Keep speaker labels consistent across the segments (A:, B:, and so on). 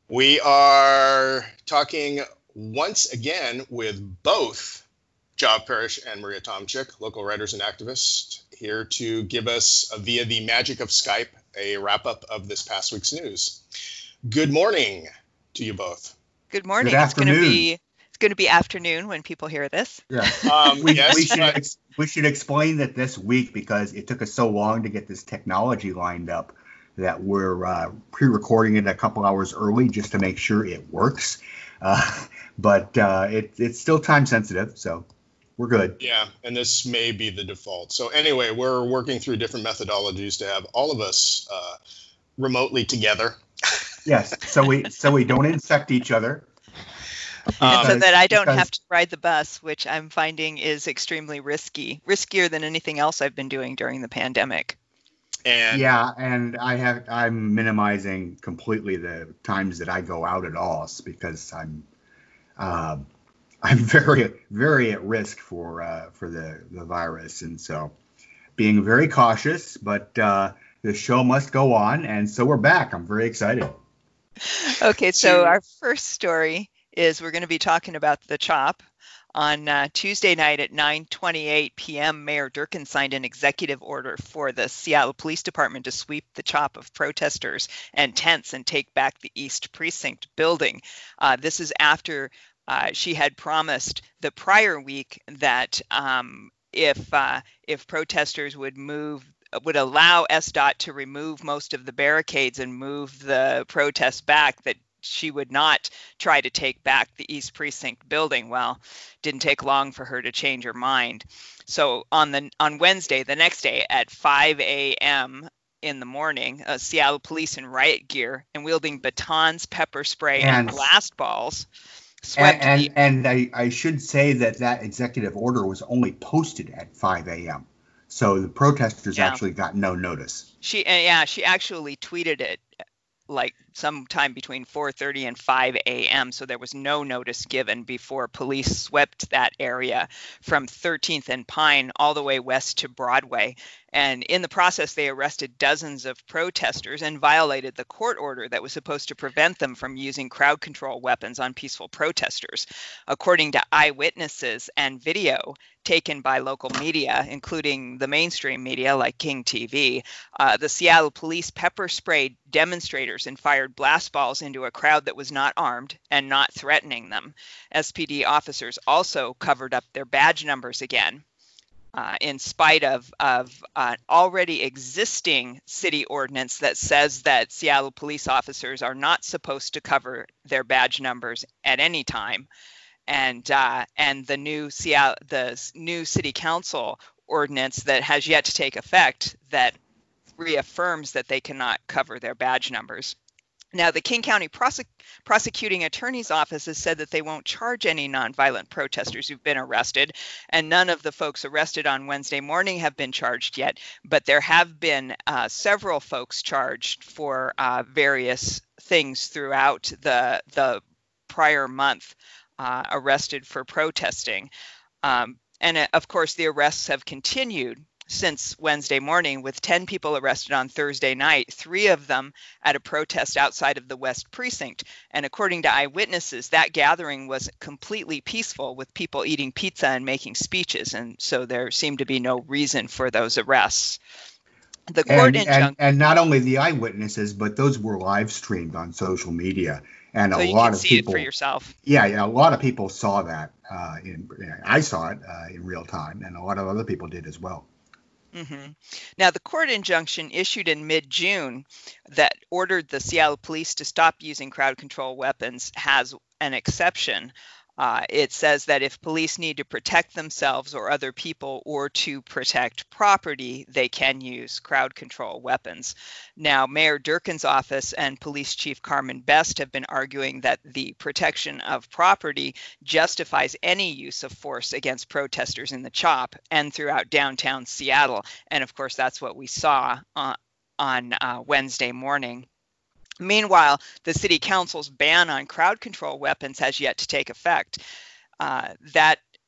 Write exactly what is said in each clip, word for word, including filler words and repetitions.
A: We are talking once again with both Job Parrish and Maria Tomczyk, local writers and activists, here to give us, uh, via the magic of Skype, a wrap-up of this past week's news. Good morning to you both.
B: Good morning.
C: Good
B: it's going to
C: afternoon.
B: be it's going to be afternoon when people hear this.
C: Yeah.
A: Um,
C: We,
A: yes,
C: we should
A: but
C: ex- we should explain that this week, because it took us so long to get this technology lined up, that we're uh, pre-recording it a couple hours early just to make sure it works. Uh, but uh, it, it's still time sensitive, so we're good.
A: yeah, and this may be the default. So anyway, we're working through different methodologies to have all of us uh, remotely together.
C: Yes. So we so we don't infect each other.
B: And so
A: Um,
B: that I don't
C: because-
B: have to ride the bus, which I'm finding is extremely risky, riskier than anything else I've been doing during the pandemic.
A: and
C: Yeah, and I have I'm minimizing completely the times that I go out at all, because I'm uh, I'm very very at risk for uh, for the the virus, and so being very cautious. But uh, the show must go on, and so we're back. I'm very excited.
B: Okay, so
A: To-
B: our first story is we're going to be talking about the CHOP. On uh, Tuesday night at nine twenty-eight p.m., Mayor Durkan signed an executive order for the Seattle Police Department to sweep the CHOP of protesters and tents and take back the East Precinct building. Uh, this is after uh, she had promised the prior week that um, if uh, if protesters would move would allow S D O T to remove most of the barricades and move the protests back, that she would not try to take back the East Precinct building. Well, didn't take long for her to change her mind. So on the on Wednesday, the next day at five a.m. in the morning, uh, Seattle police in riot gear and wielding batons, pepper spray, and,
C: And-
B: blast balls
C: And
B: swept the
C: and, and I, I should say that that executive order was only posted at five a.m. So the protesters
B: Yeah.
C: actually got no notice.
B: She uh, yeah, she actually tweeted it like sometime between four thirty and five a.m. So there was no notice given before police swept that area from thirteenth and Pine all the way west to Broadway. And in the process, they arrested dozens of protesters and violated the court order that was supposed to prevent them from using crowd control weapons on peaceful protesters. According to eyewitnesses and video taken by local media, including the mainstream media like King T V, uh, the Seattle police pepper sprayed demonstrators and fired blast balls into a crowd that was not armed and not threatening them. S P D officers also covered up their badge numbers again. Uh, in spite of, of uh, already existing city ordinance that says that Seattle police officers are not supposed to cover their badge numbers at any time, and uh, and the new Seattle, the new city council ordinance that has yet to take effect that reaffirms that they cannot cover their badge numbers. Now, the King County prosec- Prosecuting Attorney's Office has said that they won't charge any nonviolent protesters who've been arrested, and none of the folks arrested on Wednesday morning have been charged yet, but there have been uh, several folks charged for uh, various things throughout the, the prior month, uh, arrested for protesting. Um, and uh, of course, the arrests have continued since Wednesday morning, with ten people arrested on Thursday night, three of them at a protest outside of the West Precinct. And according to eyewitnesses, that gathering was completely peaceful, with people eating pizza and making speeches. And so there seemed to be no reason for those arrests. The court
C: And,
B: injunction.
C: and and not only the eyewitnesses, but those were live streamed on social media, and
B: So
C: a
B: you
C: lot
B: can
C: of
B: see
C: people.
B: it for yourself.
C: Yeah, yeah, a lot of people saw that. Uh, in I saw it uh, in real time, and a lot of other people did as well.
B: Mm-hmm. Now, the court injunction issued in mid-June that ordered the Seattle police to stop using crowd control weapons has an exception. Uh, it says that if police need to protect themselves or other people or to protect property, they can use crowd control weapons. Now, Mayor Durkan's office and Police Chief Carmen Best have been arguing that the protection of property justifies any use of force against protesters in the CHOP and throughout downtown Seattle. And of course, that's what we saw uh, on uh, Wednesday morning. Meanwhile, the city council's ban on crowd control weapons has yet to take effect. Uh, that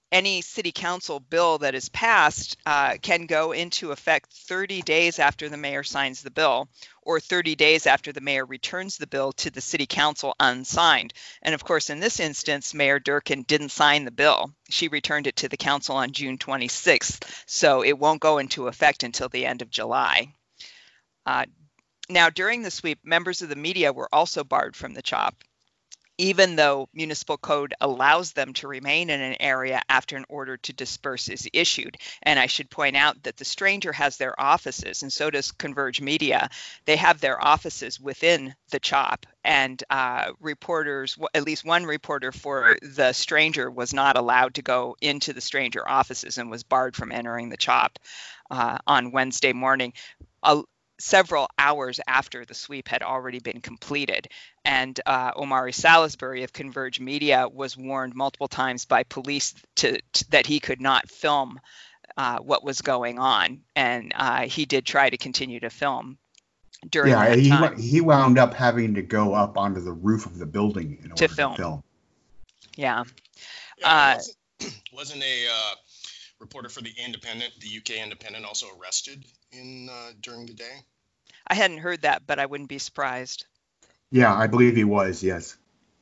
B: any city council bill that is passed uh, can go into effect thirty days after the mayor signs the bill, or thirty days after the mayor returns the bill to the city council unsigned. And of course, in this instance, Mayor Durkan didn't sign the bill. She returned it to the council on June twenty-sixth, so it won't go into effect until the end of July. Uh, now, during the sweep, members of the media were also barred from the CHOP, even though municipal code allows them to remain in an area after an order to disperse is issued. And I should point out that the Stranger has their offices, and so does Converge Media. They have their offices within the CHOP, and uh, reporters, at least one reporter for the Stranger, was not allowed to go into the Stranger offices and was barred from entering the CHOP uh, on Wednesday morning. Uh, several hours after the sweep had already been completed. And uh, Omari Salisbury of Converge Media was warned multiple times by police to, to, that he could not film uh, what was going on. And uh, he did try to continue to film during
C: yeah,
B: that
C: he,
B: time.
C: he wound up having to go up onto the roof of the building in order
B: to film.
C: to film.
B: Yeah.
A: yeah
B: uh,
A: wasn't, wasn't a uh, reporter for the Independent, the U K Independent, also arrested in uh, during the day?
B: I hadn't heard that, but I wouldn't be surprised.
C: Yeah, I believe he was, yes.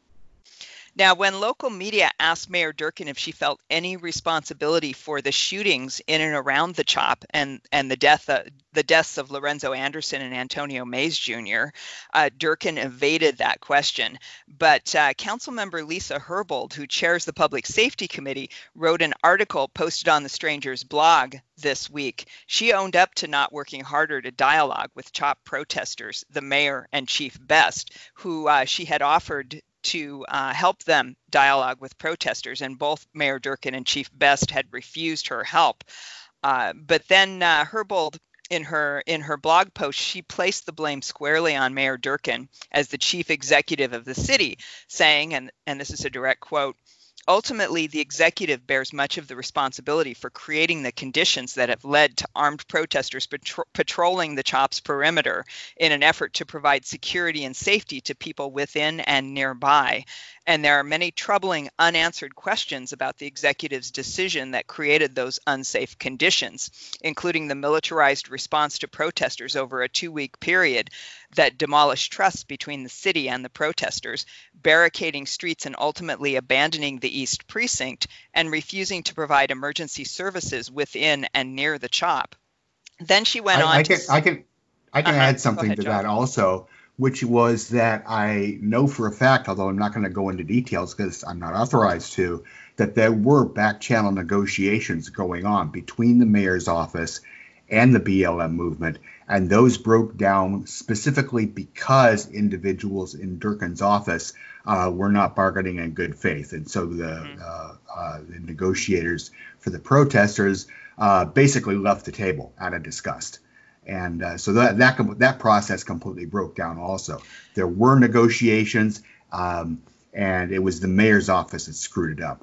B: Now, when local media asked Mayor Durkan if she felt any responsibility for the shootings in and around the CHOP and, and the death uh, the deaths of Lorenzo Anderson and Antonio Mays Junior, uh, Durkan evaded that question. But uh, Councilmember Lisa Herbold, who chairs the Public Safety Committee, wrote an article posted on the Stranger's blog this week. She owned up to not working harder to dialogue with CHOP protesters, the mayor and Chief Best, who uh, she had offered to uh, help them dialogue with protesters, and both Mayor Durkan and Chief Best had refused her help. Uh, but then uh, Herbold, in her in her blog post, she placed the blame squarely on Mayor Durkan as the chief executive of the city, saying, and, and this is a direct quote, "Ultimately, the executive bears much of the responsibility for creating the conditions that have led to armed protesters patro- patrolling the CHOP's perimeter in an effort to provide security and safety to people within and nearby. And there are many troubling unanswered questions about the executive's decision that created those unsafe conditions, including the militarized response to protesters over a two-week period that demolished trust between the city and the protesters, barricading streets and ultimately abandoning the East Precinct, and refusing to provide emergency services within and near the CHOP." Then she went
C: I,
B: on
C: I
B: to...
C: can, I can, I can
B: uh-huh.
C: add something
B: ahead,
C: to
B: John.
C: that also, which was that I know for a fact, although I'm not going to go into details because I'm not authorized to, that there were back channel negotiations going on between the mayor's office and the B L M movement. And those broke down specifically because individuals in Durkan's office uh, were not bargaining in good faith. And so the, mm-hmm. uh, uh, the negotiators for the protesters uh, basically left the table out of disgust. And uh, so that, that that process completely broke down also. There were negotiations, um, and it was the mayor's office that screwed it up.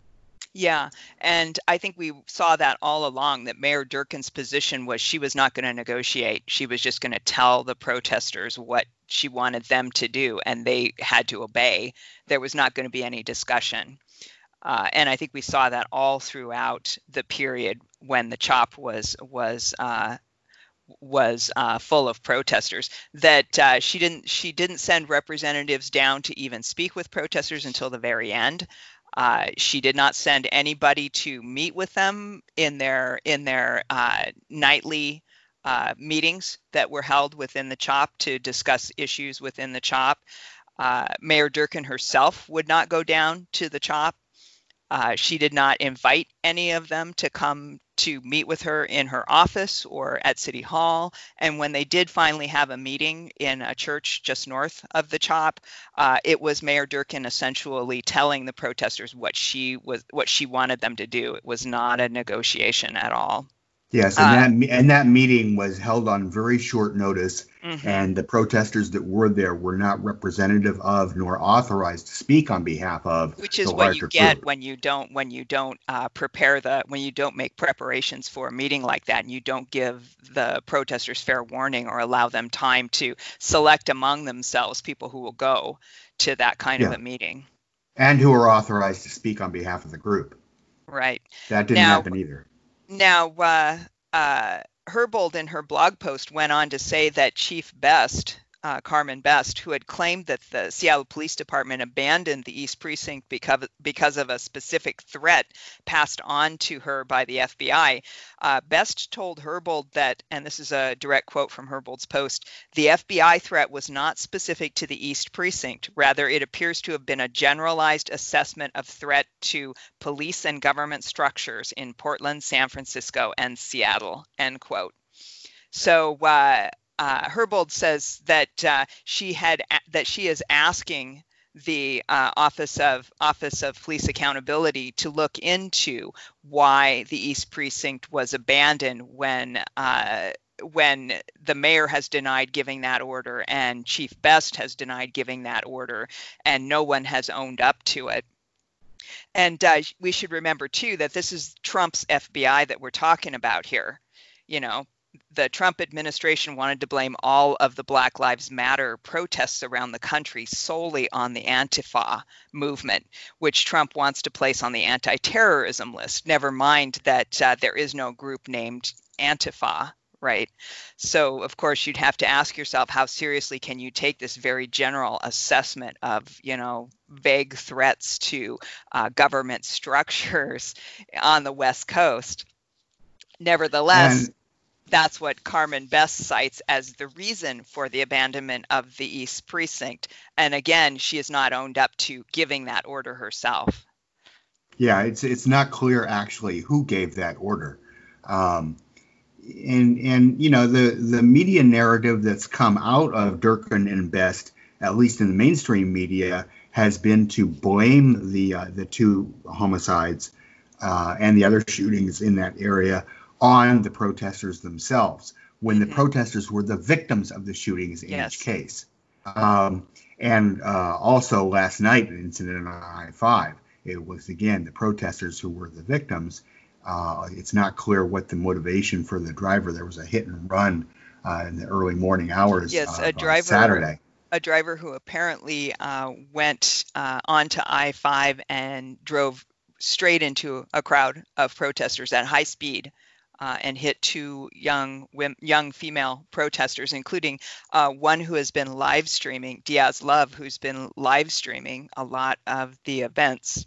B: Yeah, and I think we saw that all along, that Mayor Durkan's position was she was not going to negotiate. She was just going to tell the protesters what she wanted them to do, and they had to obey. There was not going to be any discussion. Uh, and I think we saw that all throughout the period when the CHOP was was uh, was uh, full of protesters. That uh, she didn't she didn't send representatives down to even speak with protesters until the very end. Uh, she did not send anybody to meet with them in their in their uh, nightly uh, meetings that were held within the CHOP to discuss issues within the CHOP. Uh, Mayor Durkan herself would not go down to the CHOP. Uh, she did not invite any of them to come to meet with her in her office or at City Hall. And when they did finally have a meeting in a church just north of the CHOP, uh, it was Mayor Durkan essentially telling the protesters what she was, what she wanted them to do. It was not a negotiation at all.
C: Yes, and uh, that and that meeting was held on very short notice, mm-hmm. and the protesters that were there were not representative of nor authorized to speak on behalf of.
B: Which is
C: the
B: what you get
C: group.
B: when you don't when you don't uh, prepare the when you don't make preparations for a meeting like that, and you don't give the protesters fair warning or allow them time to select among themselves people who will go to that kind
C: yeah.
B: of a meeting.
C: And who are authorized to speak on behalf of the group.
B: Right.
C: That didn't
B: Now,
C: happen either.
B: now, uh, uh, Herbold in her blog post went on to say that Chief Best, uh, Carmen Best, who had claimed that the Seattle Police Department abandoned the East Precinct because, because of a specific threat passed on to her by the F B I, uh, Best told Herbold that, and this is a direct quote from Herbold's post, the F B I threat was not specific to the East Precinct. Rather, it appears to have been a generalized assessment of threat to police and government structures in Portland, San Francisco, and Seattle, end quote. So uh, uh, Herbold says that uh, she had that she is asking the uh, Office of Office of Police Accountability to look into why the East Precinct was abandoned when uh, when the mayor has denied giving that order and Chief Best has denied giving that order, and no one has owned up to it. And uh, we should remember, too, that this is Trump's F B I that we're talking about here. You know, the Trump administration wanted to blame all of the Black Lives Matter protests around the country solely on the Antifa movement, which Trump wants to place on the anti-terrorism list. Never mind that uh, there is no group named Antifa. Right. So, of course, you'd have to ask yourself, how seriously can you take this very general assessment of, you know, vague threats to uh, government structures on the West Coast? Nevertheless, and that's what Carmen Best cites as the reason for the abandonment of the East Precinct. And again, she has not owned up to giving that order herself.
C: Yeah, it's it's not clear actually who gave that order. Um, And, and you know, the, the media narrative that's come out of Durkin and Best, at least in the mainstream media, has been to blame the uh, the two homicides uh, and the other shootings in that area on the protesters themselves, when mm-hmm. the protesters were the victims of the shootings in yes. each case. Um, and uh, also last night, an incident on I five, it was, again, the protesters who were the victims. Uh, it's not clear what the motivation for the driver. There was a hit and run uh, in the early morning hours
B: yes,
C: of
B: a driver,
C: Saturday.
B: A driver who apparently uh, went uh, onto I five and drove straight into a crowd of protesters at high speed uh, and hit two young young female protesters, including uh, one who has been live streaming, Diaz Love, who's been live streaming a lot of the events.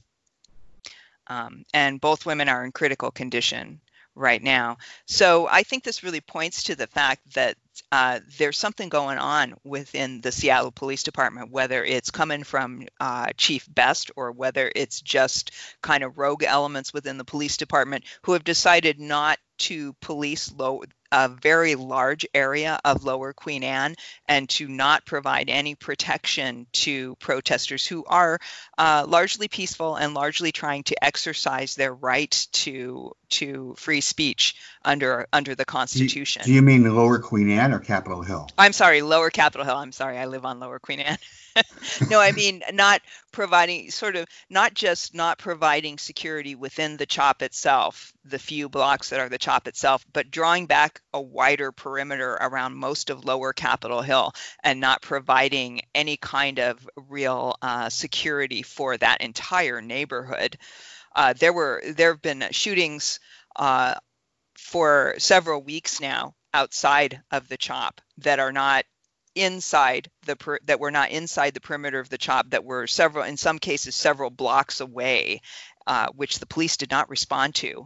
B: Um, and both women are in critical condition right now. So I think this really points to the fact that uh, there's something going on within the Seattle Police Department, whether it's coming from uh, Chief Best or whether it's just kind of rogue elements within the police department who have decided not to police low, a very large area of Lower Queen Anne and to not provide any protection to protesters who are uh, largely peaceful and largely trying to exercise their right to to free speech under under the Constitution.
C: Do you, do you mean Lower Queen Anne or Capitol Hill?
B: I'm sorry, Lower Capitol Hill. I'm sorry, I live on Lower Queen Anne. No, I mean not providing sort of not just not providing security within the CHOP itself, the few blocks that are the CHOP itself, but drawing back a wider perimeter around most of Lower Capitol Hill and not providing any kind of real uh, security for that entire neighborhood. Uh, there were there have been shootings uh, for several weeks now outside of the CHOP that are not inside the per, that were not inside the perimeter of the CHOP, that were several, in some cases, several blocks away, uh, which the police did not respond to,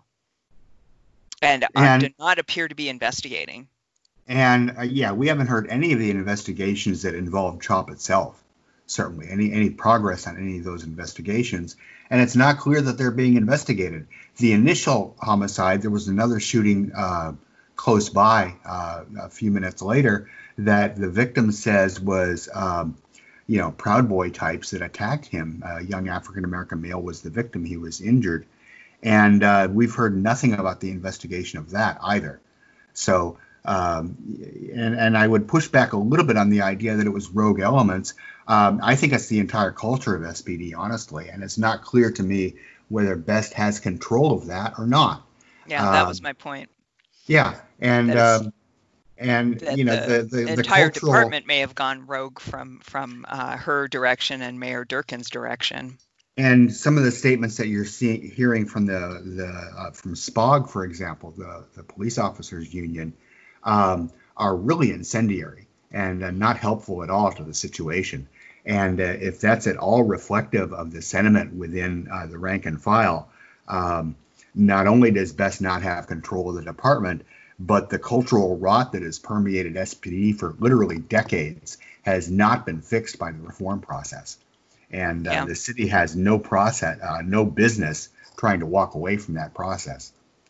B: and, uh, and did not appear to be investigating.
C: And uh, yeah, we haven't heard any of the investigations that involve CHOP itself. Certainly, any any progress on any of those investigations, and it's not clear that they're being investigated. The initial homicide, there was another shooting uh, close by uh, a few minutes later that the victim says was, um, you know, Proud Boy types that attacked him. A young African-American male was the victim. He was injured. And uh, we've heard nothing about the investigation of that either. So, um, and, and I would push back a little bit on the idea that it was rogue elements. Um, I think it's the entire culture of S P D, honestly. And it's not clear to me whether Best has control of that or not.
B: Yeah, that um, was my point.
C: Yeah. And, um, And
B: that
C: you know
B: the,
C: the, the, the
B: entire
C: cultural...
B: department may have gone rogue from from uh, her direction and Mayor Durkin's direction.
C: And some of the statements that you're seeing, hearing from the the uh, from SPOG, for example, the the police officers union, um, are really incendiary and uh, not helpful at all to the situation. And uh, if that's at all reflective of the sentiment within uh, the rank and file, um, not only does Best not have control of the department, but the cultural rot that has permeated S P D for literally decades has not been fixed by the reform process. And uh,
B: Yeah.
C: the city has no process, uh, no business trying to walk away from that process.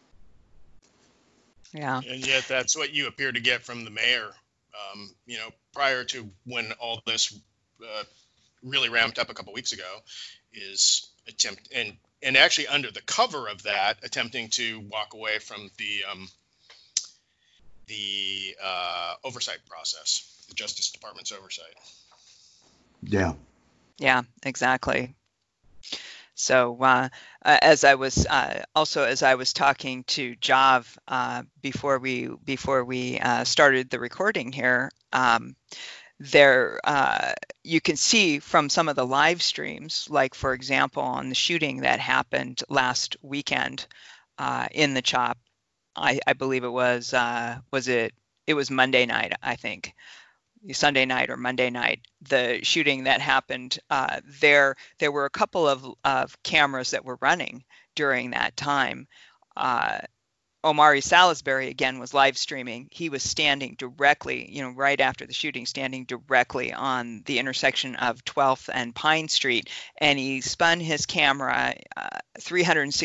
B: Yeah.
A: And yet that's what you appear to get from the mayor, um, you know, prior to when all this uh, really ramped up a couple weeks ago, is attempt and and actually under the cover of that, attempting to walk away from the um, the uh, oversight process, the Justice Department's oversight.
C: Yeah.
B: Yeah, exactly. So uh, uh, as I was uh, also as I was talking to Jav uh, before we before we uh, started the recording here, um, there uh, you can see from some of the live streams, like for example on the shooting that happened last weekend uh, in the CHOP. I, I believe it was uh, was it it was Monday night, I think. Sunday night or Monday night, the shooting that happened uh, there, there were a couple of, of cameras that were running during that time. Uh, Omari Salisbury, again, was live streaming. He was standing directly, you know, right after the shooting, standing directly on the intersection of twelfth and Pine Street. And he spun his camera uh, three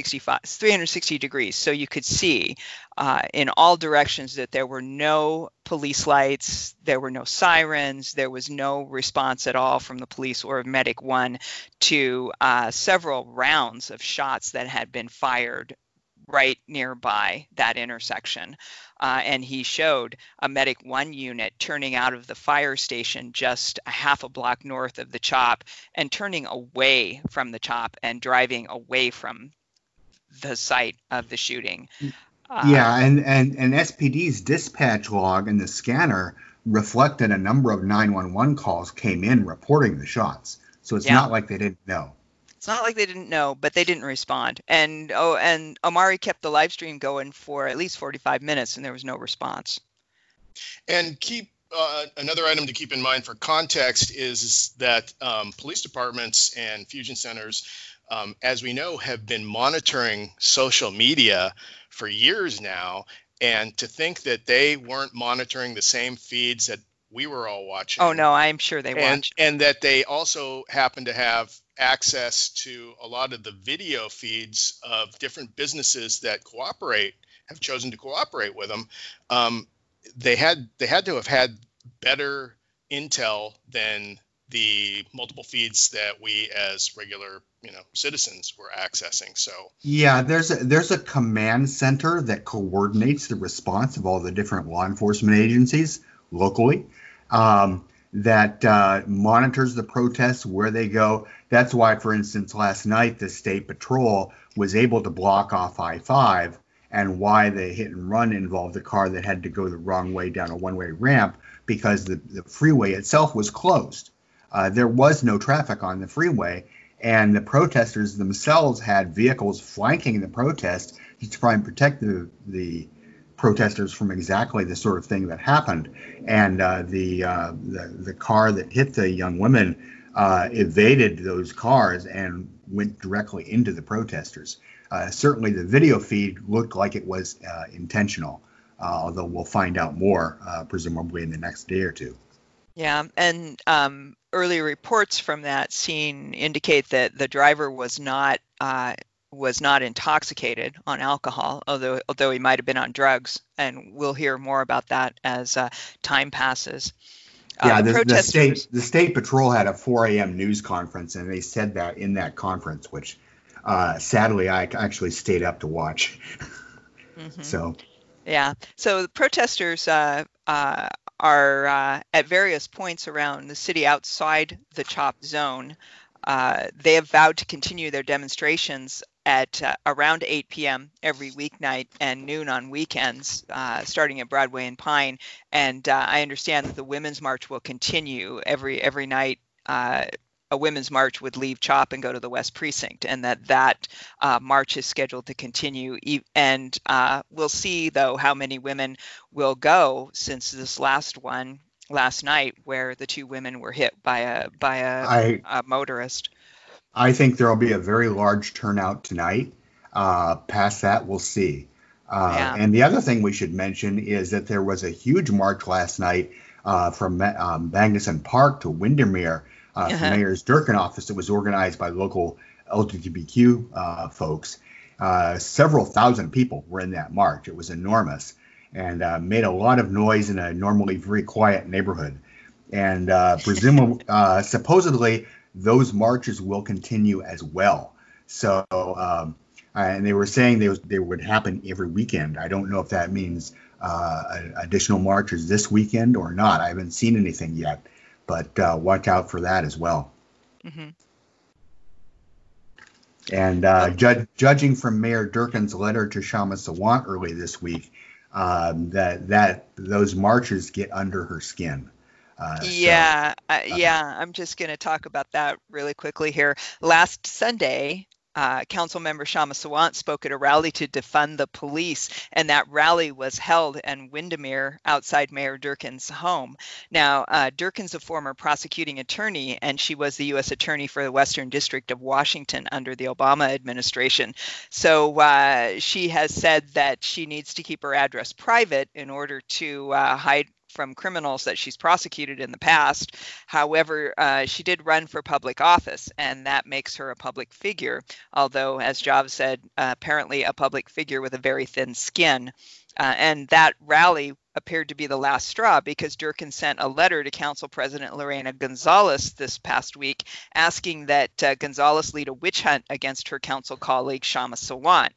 B: sixty degrees. So you could see uh, in all directions that there were no police lights, there were no sirens, there was no response at all from the police or Medic One to uh, several rounds of shots that had been fired right nearby that intersection. Uh, and he showed a Medic One unit turning out of the fire station just a half a block north of the CHOP and turning away from the CHOP and driving away from the site of the shooting. Uh,
C: yeah, and, and, and S P D's dispatch log and the scanner reflected a number of nine one one calls came in reporting the shots. So it's
B: Yeah.
C: not like they didn't know.
B: It's not like they didn't know, but they didn't respond. And oh, and Omari kept the live stream going for at least forty-five minutes, and there was no response.
A: And keep uh, another item to keep in mind for context is, is that um, police departments and fusion centers, um, as we know, have been monitoring social media for years now. And to think that they weren't monitoring the same feeds that we were all watching.
B: Oh no, I'm sure they
A: and,
B: watched.
A: And that they also happen to have access to a lot of the video feeds of different businesses that cooperate, have chosen to cooperate with them. Um, they had they had to have had better intel than the multiple feeds that we as regular, you know, citizens were accessing. So
C: yeah, there's a, there's a command center that coordinates the response of all the different law enforcement agencies locally. Um, that uh, monitors the protests where they go. That's why, for instance, last night the state patrol was able to block off I five, and why the hit and run involved a car that had to go the wrong way down a one-way ramp, because the, the freeway itself was closed. Uh, there was no traffic on the freeway, and the protesters themselves had vehicles flanking the protest to try and protect the the protesters from exactly the sort of thing that happened. And uh, the, uh, the the car that hit the young women uh, evaded those cars and went directly into the protesters. Uh, certainly the video feed looked like it was uh, intentional, uh, although we'll find out more, uh, presumably in the next day or two.
B: Yeah, and um, early reports from that scene indicate that the driver was not uh, was not intoxicated on alcohol, although although he might have been on drugs, and we'll hear more about that as uh, time passes. Uh,
C: yeah,
B: the,
C: the, the
B: protesters,
C: state the state patrol had a four a.m. news conference, and they said that in that conference, which uh, sadly I actually stayed up to watch.
B: mm-hmm.
C: So
B: yeah, so the protesters uh, uh, are uh, at various points around the city outside the CHOP zone. Uh, they have vowed to continue their demonstrations at uh, around eight p.m. every weeknight and noon on weekends, uh, starting at Broadway and Pine. And uh, I understand that the Women's March will continue every every night uh, a women's march would leave CHOP and go to the West Precinct, and that that uh, march is scheduled to continue. And uh, we'll see, though, how many women will go, since this last one last night, where the two women were hit by a by a,
C: I,
B: a motorist.
C: I think there will be a very large turnout tonight. Uh, past that, we'll see. Uh,
B: Yeah.
C: And the other thing we should mention is that there was a huge march last night uh, from um, Magnuson Park to Windermere uh, from
B: Uh-huh.
C: Mayor's Durkin office. That was organized by local L G B T Q uh, folks. Uh, several thousand people were in that march. It was enormous and uh, made a lot of noise in a normally very quiet neighborhood. And uh, presumably, uh, supposedly, those marches will continue as well. So, um, and they were saying they, was, they would happen every weekend. I don't know if that means uh, additional marches this weekend or not. I haven't seen anything yet, but uh, watch out for that as well.
B: Mm-hmm.
C: And uh, ju- judging from Mayor Durkin's letter to Kshama Sawant early this week, um, that that those marches get under her skin. Uh,
B: Yeah,
C: so,
B: uh, yeah, I'm just going to talk about that really quickly here. Last Sunday, uh, Council Member Kshama Sawant spoke at a rally to defund the police, and that rally was held in Windermere outside Mayor Durkin's home. Now, uh, Durkin's a former prosecuting attorney, and she was the U S Attorney for the Western District of Washington under the Obama administration. So uh, she has said that she needs to keep her address private in order to uh, hide from criminals that she's prosecuted in the past. However, uh, she did run for public office, and that makes her a public figure, although, as Jav said, uh, apparently a public figure with a very thin skin. Uh, and that rally appeared to be the last straw, because Durkin sent a letter to Council President Lorena Gonzalez this past week asking that uh, Gonzalez lead a witch hunt against her council colleague Kshama Sawant.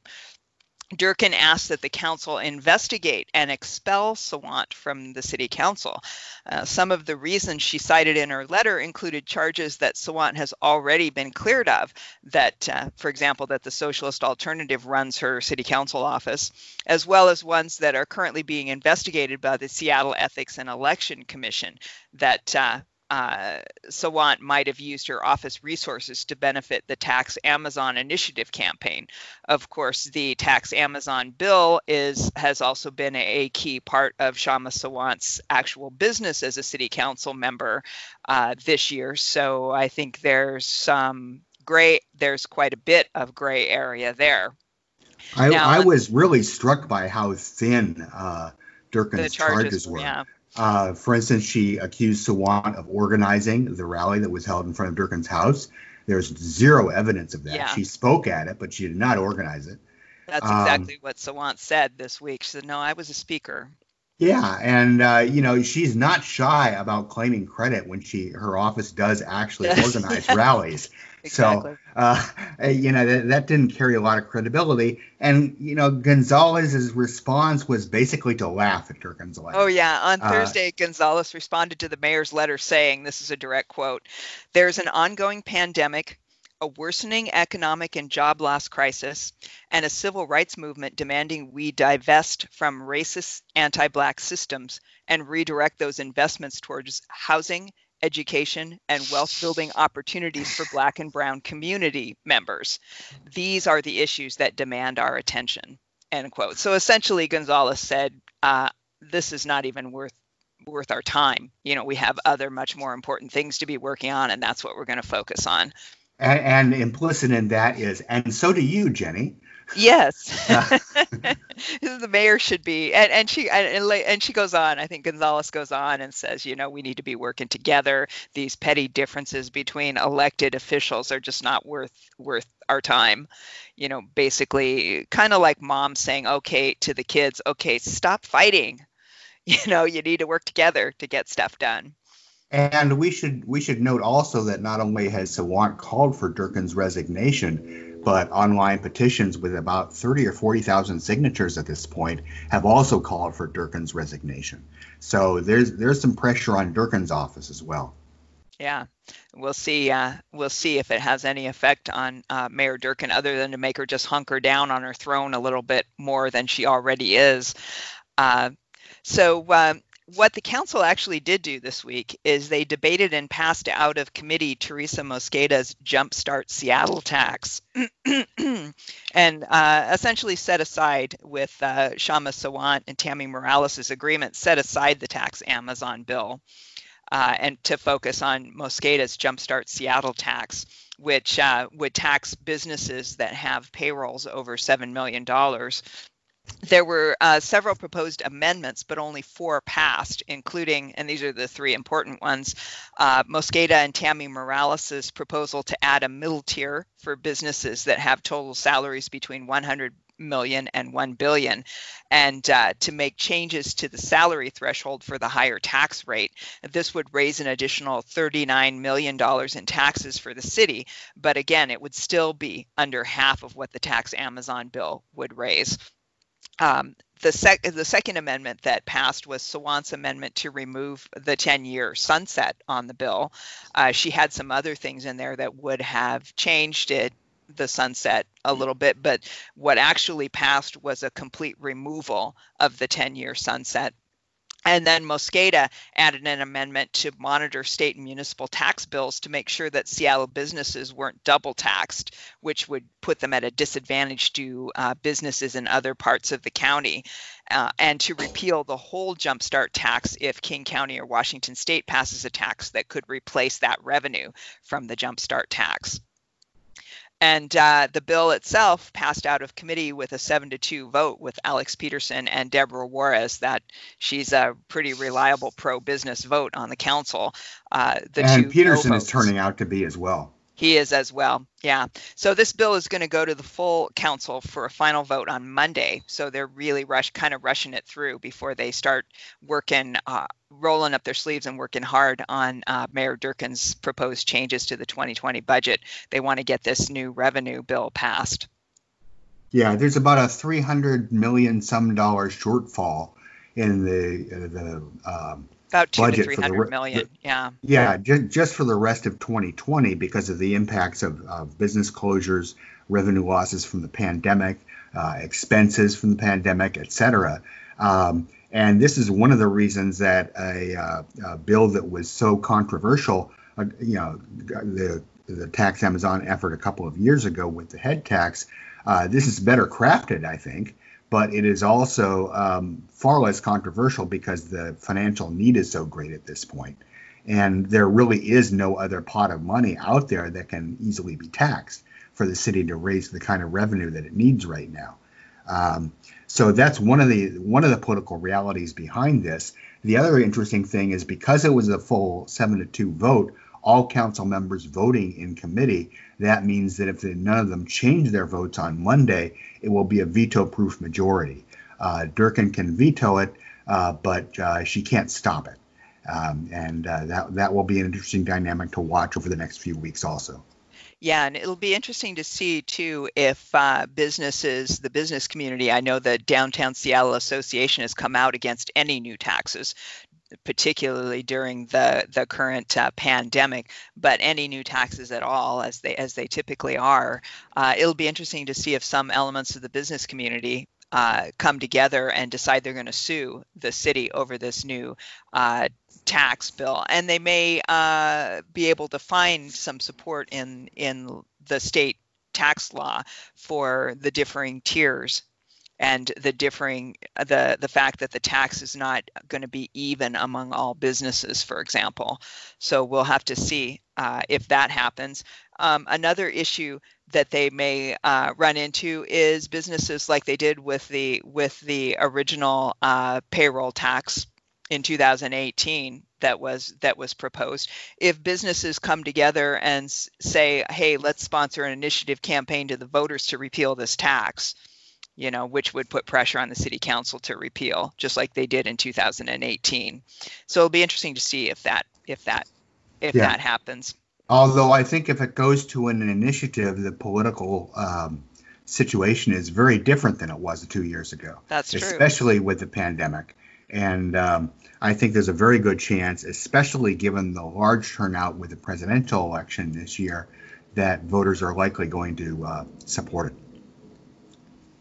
B: Durkin asked that the council investigate and expel Sawant from the city council. Uh, some of the reasons she cited in her letter included charges that Sawant has already been cleared of, that, uh, for example, that the Socialist Alternative runs her city council office, as well as ones that are currently being investigated by the Seattle Ethics and Election Commission, that uh, Uh, Sawant might have used her office resources to benefit the Tax Amazon Initiative campaign. Of course, the Tax Amazon bill is has also been a, a key part of Kshama Sawant's actual business as a city council member uh, this year. So I think there's some gray, there's quite a bit of gray area there.
C: I,
B: Now,
C: I was really struck by how thin uh, Durkin's
B: the charges,
C: charges were.
B: Yeah.
C: Uh, for instance, she accused Sawant of organizing the rally that was held in front of Durkin's house. There's zero evidence of that.
B: Yeah.
C: She spoke at it, but she did not organize it.
B: That's
C: Um,
B: exactly what Sawant said this week. She said, no, I was a speaker.
C: Yeah, and uh, you know, she's not shy about claiming credit when she her office does actually organize rallies.
B: Exactly.
C: So uh, you know that, that didn't carry a lot of credibility. And you know, Gonzalez's response was basically to laugh at Durkin's letter.
B: Oh, yeah. On
C: Uh,
B: Thursday, Gonzalez responded to the mayor's letter saying, this is a direct quote, "There's an ongoing pandemic, a worsening economic and job loss crisis, and a civil rights movement demanding we divest from racist anti-Black systems and redirect those investments towards housing, education, and wealth-building opportunities for Black and Brown community members. These are the issues that demand our attention," end quote. So essentially, Gonzalez said, uh, this is not even worth worth our time. You know, we have other much more important things to be working on, and that's what we're going to focus on.
C: And, and implicit in that is, and so do you, Jenny.
B: Yes. The mayor should be, and, and she and, and she goes on, I think Gonzalez goes on and says, you know, we need to be working together. These petty differences between elected officials are just not worth worth our time. You know, basically kind of like mom saying, okay, to the kids, okay, stop fighting. You know, you need to work together to get stuff done.
C: And we should we should note also that not only has Sawant called for Durkin's resignation, but online petitions with about thirty or forty thousand signatures at this point have also called for Durkin's resignation. So there's there's some pressure on Durkin's office as well.
B: Yeah, we'll see. Uh, we'll see if it has any effect on uh, Mayor Durkin, other than to make her just hunker down on her throne a little bit more than she already is. Uh, so. Uh, what the council actually did do this week is they debated and passed out of committee Teresa Mosqueda's Jumpstart Seattle tax and uh, essentially set aside with uh, Shama Sawant and Tammy Morales' agreement, set aside the tax Amazon bill uh, and to focus on Mosqueda's Jumpstart Seattle tax, which uh, would tax businesses that have payrolls over seven million dollars. There were uh, several proposed amendments, but only four passed, including, and these are the three important ones, uh, Mosqueda and Tammy Morales' proposal to add a middle tier for businesses that have total salaries between one hundred million and one billion, and uh, to make changes to the salary threshold for the higher tax rate. This would raise an additional thirty-nine million dollars in taxes for the city, but again, it would still be under half of what the tax Amazon bill would raise. Um, the, sec- the second amendment that passed was Sawant's amendment to remove the ten-year sunset on the bill. Uh, she had some other things in there that would have changed it, the sunset, a little bit, but what actually passed was a complete removal of the ten-year sunset. And then Mosqueda added an amendment to monitor state and municipal tax bills to make sure that Seattle businesses weren't double taxed, which would put them at a disadvantage to uh, businesses in other parts of the county, uh, and to repeal the whole Jumpstart tax if King County or Washington State passes a tax that could replace that revenue from the Jumpstart tax. And uh, the bill itself passed out of committee with a seven to two vote with Alex Peterson and Deborah Juarez. That she's a pretty reliable pro-business vote on the council. Uh, the
C: and
B: two
C: Peterson
B: no
C: is turning out to be as well.
B: He is as well. Yeah. So this bill is going to go to the full council for a final vote on Monday. So they're really rush, kind of rushing it through before they start working, uh, rolling up their sleeves and working hard on uh, Mayor Durkin's proposed changes to the twenty twenty budget. They want to get this new revenue bill passed.
C: Yeah, there's about a three hundred million some dollar shortfall in the uh, the um,
B: about two
C: budget
B: to three hundred
C: for the,
B: million.
C: The,
B: yeah.
C: Yeah, just, just for the rest of twenty twenty because of the impacts of, of business closures, revenue losses from the pandemic, uh, expenses from the pandemic, et cetera. Um, and this is one of the reasons that a, uh, a bill that was so controversial, uh, you know, the the tax Amazon effort a couple of years ago with the head tax, uh, this is better crafted, I think. But it is also um, far less controversial because the financial need is so great at this point. And there really is no other pot of money out there that can easily be taxed for the city to raise the kind of revenue that it needs right now. Um, so that's one of the one of the political realities behind this. The other interesting thing is because it was a full seven to two vote, all council members voting in committee, that means that if they, none of them change their votes on Monday, it will be a veto-proof majority. Uh, Durkin can veto it, uh, but uh, she can't stop it. Um, and uh, that, that will be an interesting dynamic to watch over the next few weeks also.
B: Yeah, and it'll be interesting to see, too, if uh, businesses, the business community, I know the Downtown Seattle Association has come out against any new taxes, particularly during the the current uh, pandemic, but any new taxes at all, as they as they typically are. Uh, it'll be interesting to see if some elements of the business community uh, come together and decide they're going to sue the city over this new uh, tax bill, and they may uh, be able to find some support in in the state tax law for the differing tiers. And the differing, the the fact that the tax is not going to be even among all businesses, for example. So we'll have to see uh, if that happens. Um, another issue that they may uh, run into is businesses like they did with the with the original uh, payroll tax in two thousand eighteen that was that was proposed. If businesses come together and s- say, "Hey, let's sponsor an initiative campaign to the voters to repeal this tax," you know, which would put pressure on the city council to repeal, just like they did in two thousand eighteen. So it'll be interesting to see if that if that if
C: Yeah.
B: that happens.
C: Although I think if it goes to an initiative, the political um, situation is very different than it was two years ago.
B: That's true.
C: Especially with the pandemic. And um, I think there's a very good chance, especially given the large turnout with the presidential election this year, that voters are likely going to uh, support it.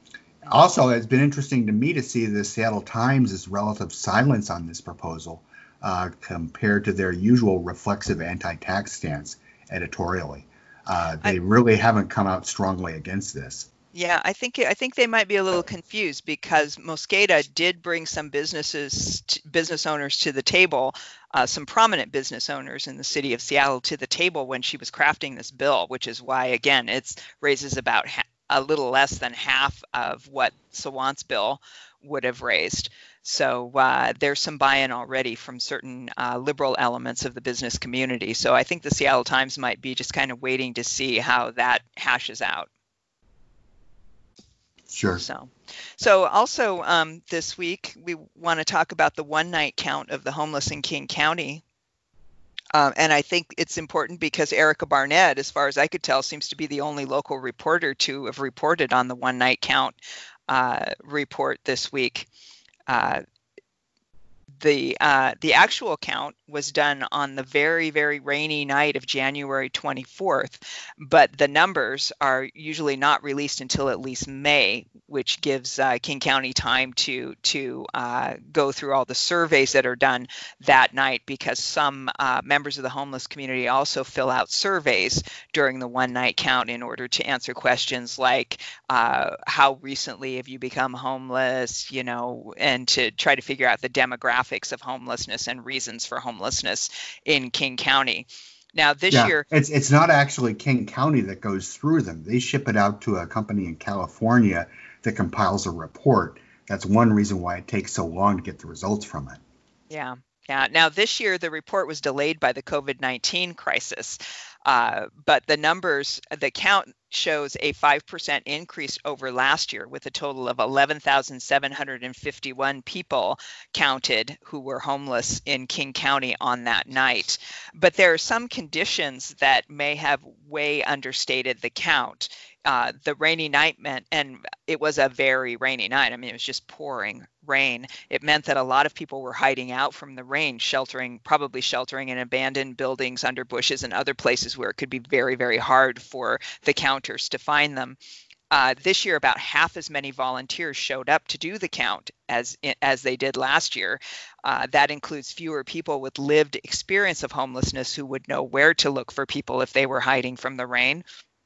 C: Also, it's been interesting to me to see the Seattle Times' relative silence on this proposal uh, compared to their usual reflexive anti-tax stance editorially. Uh, they I, really haven't come out strongly against this.
B: Yeah, I think I think they might be a little confused because Mosqueda did bring some businesses, business owners to the table, uh, some prominent business owners in the city of Seattle to the table when she was crafting this bill, which is why, again, it raises about ha- a little less than half of what Sawant's bill would have raised. So uh, there's some buy-in already from certain uh, liberal elements of the business community. So I think the Seattle Times might be just kind of waiting to see how that hashes out.
C: Sure.
B: So, so also um, this week, we want to talk about the one night count of the homeless in King County. Um, and I think it's important because Erica Barnett, as far as I could tell, seems to be the only local reporter to have reported on the one night count uh, report this week. Uh, The uh, the actual count was done on the very, very rainy night of January twenty-fourth, but the numbers are usually not released until at least May, which gives uh, King County time to to uh, go through all the surveys that are done that night, because some uh, members of the homeless community also fill out surveys during the one night count in order to answer questions like uh, how recently have you become homeless, you know, and to try to figure out the demographics of homelessness and reasons for homelessness in King County. Now this
C: yeah,
B: year,
C: it's it's not actually King County that goes through them. They ship it out to a company in California that compiles a report. That's one reason why it takes so long to get the results from it.
B: Yeah. Yeah. Now this year, the report was delayed by the COVID nineteen crisis. Uh, but the numbers, the count shows a five percent increase over last year, with a total of eleven thousand seven hundred fifty-one people counted who were homeless in King County on that night. But there are some conditions that may have way understated the count. Uh, the rainy night meant, and it was a very rainy night. I mean, it was just pouring rain. It meant that a lot of people were hiding out from the rain, sheltering, probably sheltering in abandoned buildings, under bushes, and other places where it could be very, very hard for the counters to find them. Uh, this year, about half as many volunteers showed up to do the count as as they did last year. Uh, that includes fewer people with lived experience of homelessness who would know where to look for people if they were hiding from the rain.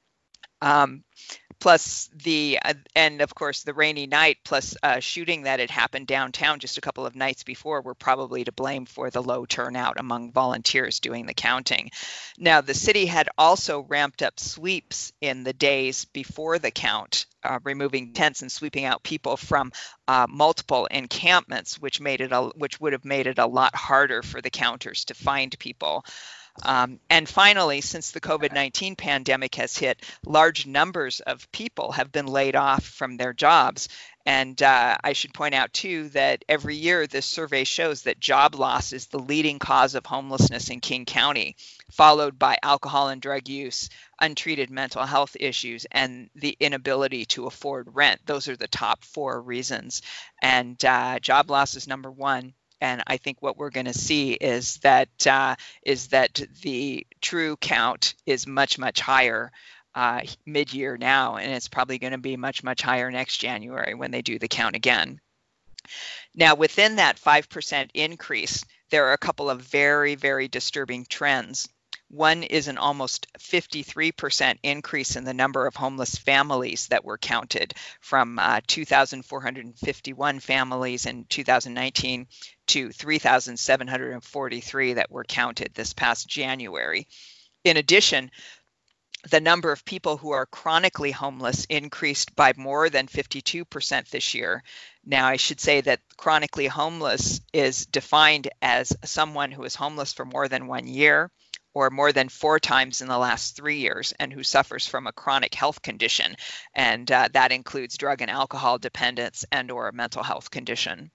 B: Um, plus the, uh, and of course the rainy night, plus uh, shooting that had happened downtown just a couple of nights before, were probably to blame for the low turnout among volunteers doing the counting. Now, the city had also ramped up sweeps in the days before the count, uh, removing tents and sweeping out people from uh, multiple encampments, which made it a, which would have made it a lot harder for the counters to find people. Um, and finally, since the COVID nineteen pandemic has hit, large numbers of people have been laid off from their jobs. And uh, I should point out, too, that every year this survey shows that job loss is the leading cause of homelessness in King County, followed by alcohol and drug use, untreated mental health issues, and the inability to afford rent. Those are the top four reasons. And uh, job loss is number one. And I think what we're going to see is that uh, is that the true count is much, much higher uh, mid-year now, and it's probably going to be much, much higher next January when they do the count again. Now, within that five percent increase, there are a couple of very, very disturbing trends. One is an almost fifty-three percent increase in the number of homeless families that were counted, from uh, two thousand four hundred fifty-one families in two thousand nineteen to three thousand seven hundred forty-three that were counted this past January. In addition, the number of people who are chronically homeless increased by more than fifty-two percent this year. Now, I should say that chronically homeless is defined as someone who is homeless for more than one year, or more than four times in the last three years, and who suffers from a chronic health condition. And uh, that includes drug and alcohol dependence and or a mental health condition.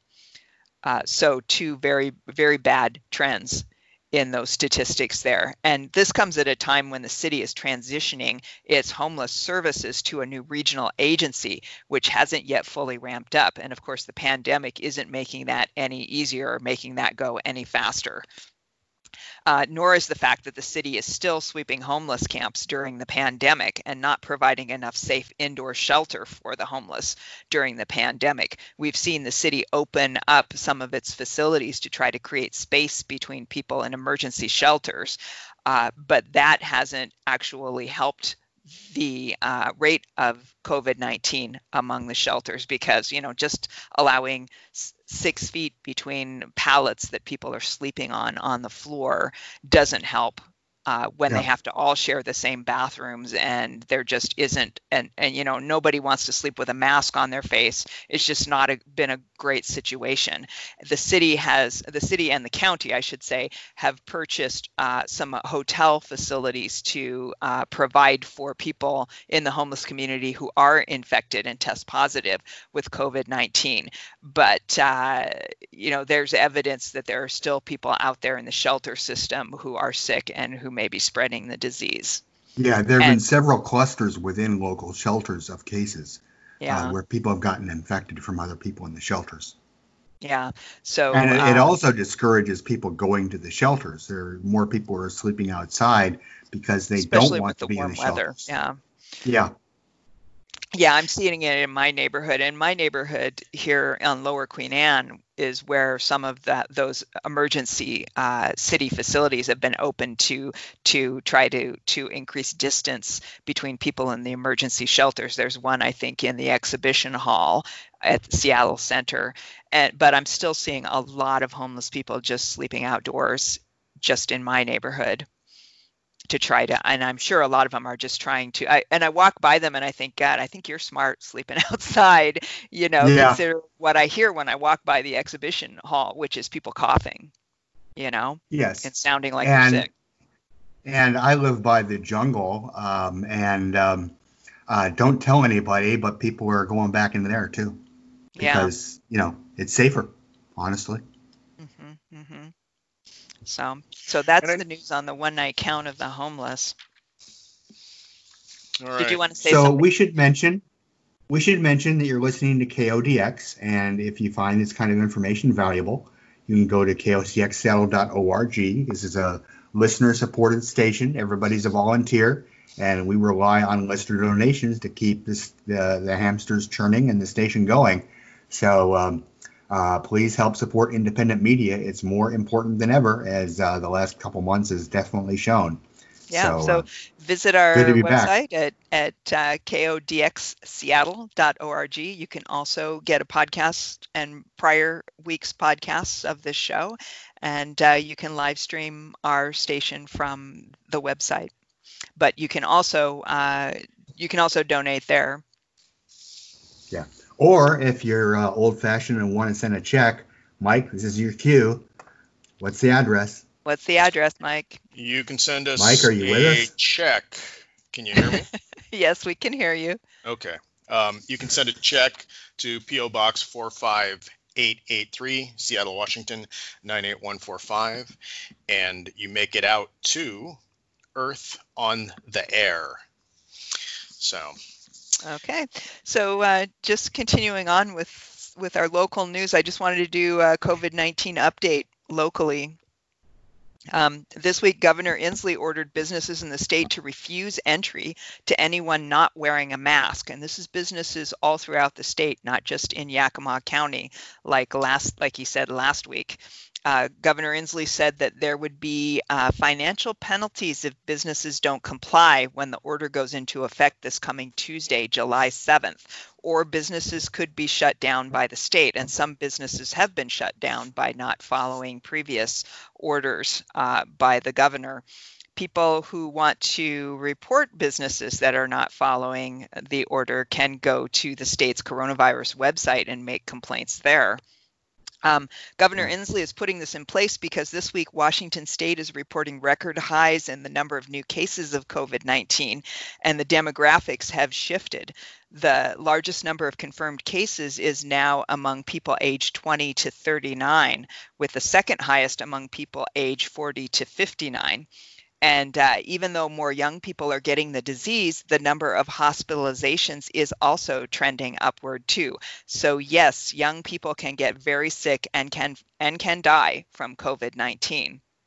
B: Uh, so two very, very bad trends in those statistics there. And this comes at a time when the city is transitioning its homeless services to a new regional agency, which hasn't yet fully ramped up. And of course, the pandemic isn't making that any easier or making that go any faster. Uh, nor is the fact that the city is still sweeping homeless camps during the pandemic and not providing enough safe indoor shelter for the homeless during the pandemic. We've seen the city open up some of its facilities to try to create space between people in emergency shelters, uh, but that hasn't actually helped the uh, rate of COVID nineteen among the shelters, because, you know, just allowing s- six feet between pallets that people are sleeping on on the floor doesn't help uh, when they
C: Yeah.
B: have to all share the same bathrooms, and there just isn't, and, and you know, nobody wants to sleep with a mask on their face. It's just not a, been a great situation. The city has, the city and the county, I should say, have purchased uh, some hotel facilities to uh, provide for people in the homeless community who are infected and test positive with COVID nineteen. But, uh, you know, there's evidence that there are still people out there in the shelter system who are sick and who may be spreading the disease.
C: Yeah, there have been
B: And
C: several clusters within local shelters of cases uh,
B: yeah,
C: where people have gotten infected from other people in the shelters.
B: yeah. So,
C: And it it
B: uh,
C: also discourages people going to the shelters. There are more people who are sleeping outside because they don't
B: especially with
C: want to
B: the
C: be in
B: warm
C: the
B: weather.
C: shelters.
B: Yeah.
C: Yeah,
B: Yeah, I'm seeing it in my neighborhood. And my neighborhood here on Lower Queen Anne is where some of that those emergency uh, city facilities have been opened to to try to to increase distance between people in the emergency shelters. There's one, I think, in the exhibition hall at the Seattle Center. And but I'm still seeing a lot of homeless people just sleeping outdoors just in my neighborhood to try to, and I'm sure a lot of them are just trying to, I, and I walk by them and I think, God, I think you're smart sleeping outside, you know,
C: yeah,
B: consider what I hear when I walk by the exhibition hall, which is people coughing, you know,
C: yes.
B: and sounding like they're
C: And
B: sick.
C: and I live by the jungle, um, and um, uh, don't tell anybody, but people are going back into there too
B: Yeah.
C: because you know it's safer, honestly.
B: hmm hmm So, so that's
A: And
B: the news on the one night count of the homeless.
A: I, all
B: Did you
A: right.
B: want to say
C: So
B: something?
C: we should mention we should mention that you're listening to K O D X, and if you find this kind of information valuable, you can go to K O C X seattle dot org. This is a listener-supported station. Everybody's a volunteer, and we rely on listener donations to keep this the, the hamsters churning and the station going. So um, uh, please help support independent media. It's more important than ever, as uh, the last couple months has definitely shown.
B: Yeah,
C: So
B: so
C: uh,
B: visit
C: good to
B: our
C: be back.
B: website at, at uh, K O D X seattle dot org. You can also get a podcast and prior week's podcasts of this show, and uh, you can live stream our station from the website. But you can also uh, you can also donate there.
C: Yeah. Or if you're uh, old-fashioned and want to send a check, Mike, this is your cue. What's the address?
B: What's the address, Mike?
A: You can send
C: Mike,
A: us
C: are you with
A: a
C: us?
A: check. Can you hear me?
B: Yes, we can hear you.
A: Okay. Um, you can send a check to P O Box four five eight eight three, Seattle, Washington nine eight one four five, and you make it out to Earth on the Air. So,
B: Okay, so uh, just continuing on with with our local news, I just wanted to do a COVID nineteen update locally. Um, this week, Governor Inslee ordered businesses in the state to refuse entry to anyone not wearing a mask, and this is businesses all throughout the state, not just in Yakima County, like last, like he said last week. Uh, Governor Inslee said that there would be uh, financial penalties if businesses don't comply when the order goes into effect this coming Tuesday, July seventh, or businesses could be shut down by the state. And some businesses have been shut down by not following previous orders uh, by the governor. People who want to report businesses that are not following the order can go to the state's coronavirus website and make complaints there. Um, Governor Inslee is putting this in place because this week Washington State is reporting record highs in the number of new cases of COVID nineteen, and the demographics have shifted. The largest number of confirmed cases is now among people aged twenty to thirty-nine, with the second highest among people aged forty to fifty-nine. And uh, even though more young people are getting the disease, the number of hospitalizations is also trending upward too. So yes, young people can get very sick and can and can die from COVID nineteen.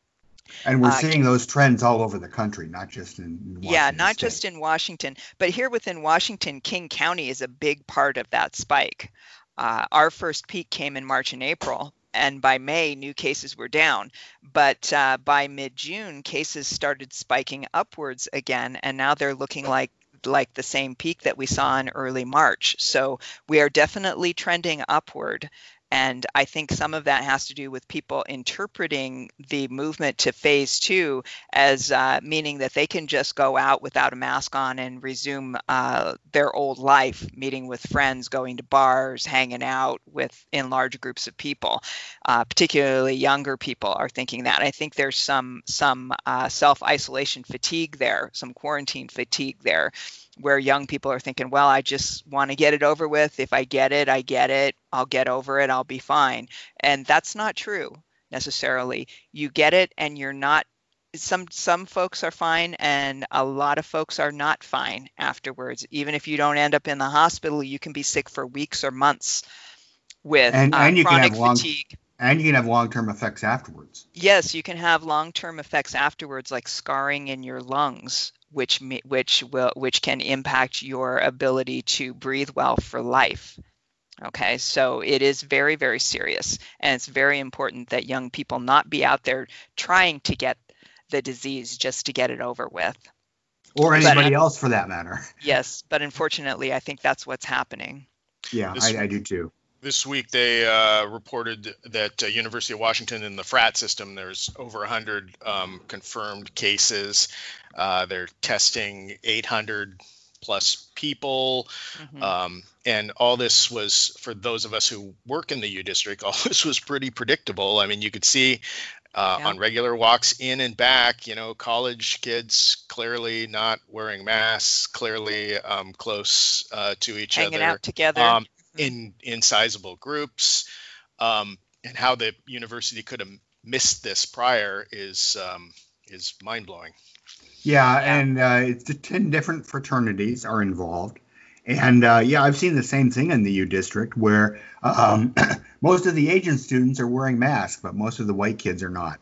C: And we're
B: Uh,
C: seeing those trends all over the country, not just in Washington
B: yeah, not
C: State.
B: just in Washington, but here within Washington, King County is a big part of that spike. Uh, our first peak came in March and April, and by May, new cases were down. But uh, by mid-June, cases started spiking upwards again, and now they're looking like like the same peak that we saw in early March. So we are definitely trending upward. And I think some of that has to do with people interpreting the movement to phase two as uh, meaning that they can just go out without a mask on and resume uh, their old life, meeting with friends, going to bars, hanging out with in large groups of people. Uh, particularly younger people are thinking that. I think there's some some uh, self-isolation fatigue there, some quarantine fatigue there, where young people are thinking, well, I just want to get it over with. If I get it, I get it. I'll get over it. I'll be fine. And that's not true necessarily. You get it and you're not. Some some folks are fine and a lot of folks are not fine afterwards. Even if you don't end up in the hospital, you can be sick for weeks or months with
C: And,
B: uh,
C: and you can
B: chronic
C: have long,
B: fatigue.
C: and you can have long-term effects afterwards.
B: Yes, you can have long-term effects afterwards, like scarring in your lungs, which me- which will which can impact your ability to breathe well for life. Okay, so it is very, very serious, and it's very important that young people not be out there trying to get the disease just to get it over with.
C: Or
B: But
C: anybody
B: un-
C: else for that matter.
B: yes, but unfortunately, I think that's what's happening.
C: Yeah,
A: This-
C: I, I do too.
A: This week they uh, reported that uh, University of Washington in the frat system, there's over one hundred um, confirmed cases. Uh, they're testing eight hundred plus people.
B: Mhm.
A: Um, and all this was, for those of us who work in the U District, all this was pretty predictable. I mean, you could see uh,
B: Yeah.
A: on regular walks in and back, you know, college kids clearly not wearing masks, clearly um, close uh, to each
B: Hanging
A: other.
B: out together.
A: Um, in in sizable groups, um, and how the university could have missed this prior is um, is mind blowing.
C: Yeah,
B: Yeah.
C: and uh, it's the ten different fraternities are involved. And uh, yeah, I've seen the same thing in the U District where um, most of the Asian students are wearing masks, but most of the white kids are not.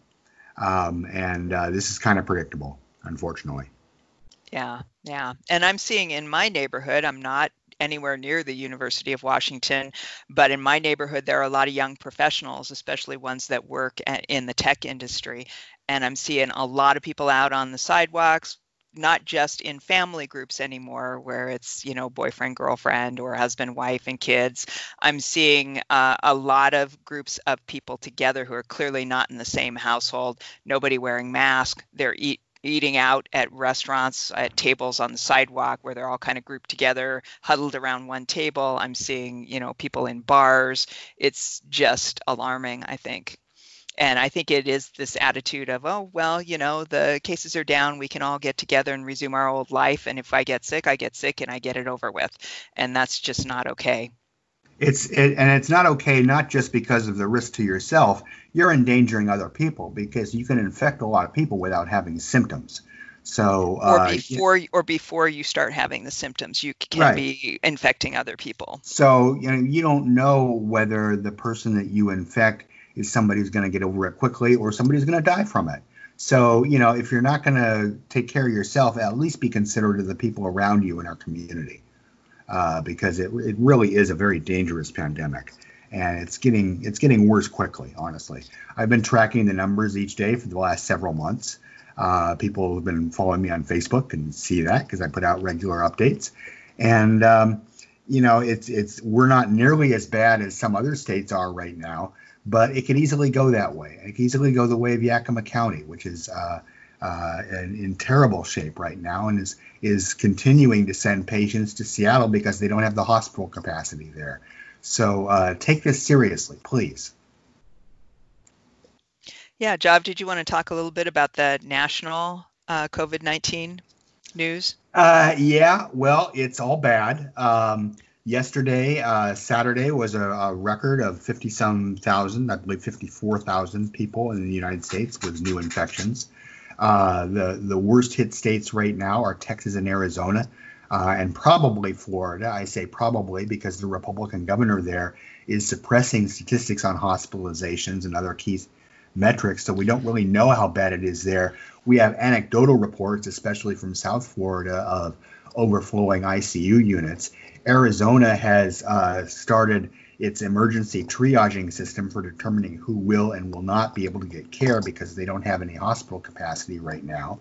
C: Um, and uh, this is kind of predictable, unfortunately.
B: Yeah, yeah. And I'm seeing in my neighborhood, I'm not anywhere near the University of Washington, but in my neighborhood, there are a lot of young professionals, especially ones that work at, in the tech industry. And I'm seeing a lot of people out on the sidewalks, not just in family groups anymore, where it's, you know, boyfriend, girlfriend, or husband, wife, and kids. I'm seeing uh, a lot of groups of people together who are clearly not in the same household, nobody wearing masks. They're eat, eating out at restaurants, at tables on the sidewalk where they're all kind of grouped together, huddled around one table. I'm seeing, you know, people in bars. It's just alarming, I think. And I think it is this attitude of, oh, well, you know, the cases are down. We can all get together and resume our old life. And if I get sick, I get sick and I get it over with. And that's just not okay.
C: It's it, and it's not okay, not just because of the risk to yourself. You're endangering other people because you can infect a lot of people without having symptoms. So
B: Or
C: uh,
B: before, or before you start having the symptoms, you can
C: Right.
B: be infecting other people.
C: so you know you don't know whether the person that you infect is somebody who's going to get over it quickly or somebody who's going to die from it. So you know if you're not going to take care of yourself, at least be considerate of the people around you in our community. Uh, because it, it really is a very dangerous pandemic, and it's getting it's getting worse quickly. Honestly, I've been tracking the numbers each day for the last several months. Uh, people have been following me on Facebook and see that because I put out regular updates, and um, you know it's it's we're not nearly as bad as some other states are right now, but it could easily go that way. It could easily go the way of Yakima County, which is uh, uh, in, in terrible shape right now, and is is continuing to send patients to Seattle because they don't have the hospital capacity there. So uh, take this seriously, please.
B: Yeah, Jav, did you want to talk a little bit about the national uh, COVID nineteen news?
C: Uh, yeah, well, it's all bad. Um, yesterday, uh, Saturday, was a, a record of fifty some thousand, I believe fifty-four thousand people in the United States with new infections. Uh, the, the worst hit states right now are Texas and Arizona, uh, and probably Florida. I say probably because the Republican governor there is suppressing statistics on hospitalizations and other key metrics, so we don't really know how bad it is there. We have anecdotal reports, especially from South Florida, of overflowing I C U units. Arizona has uh, started its emergency triaging system for determining who will and will not be able to get care because they don't have any hospital capacity right now.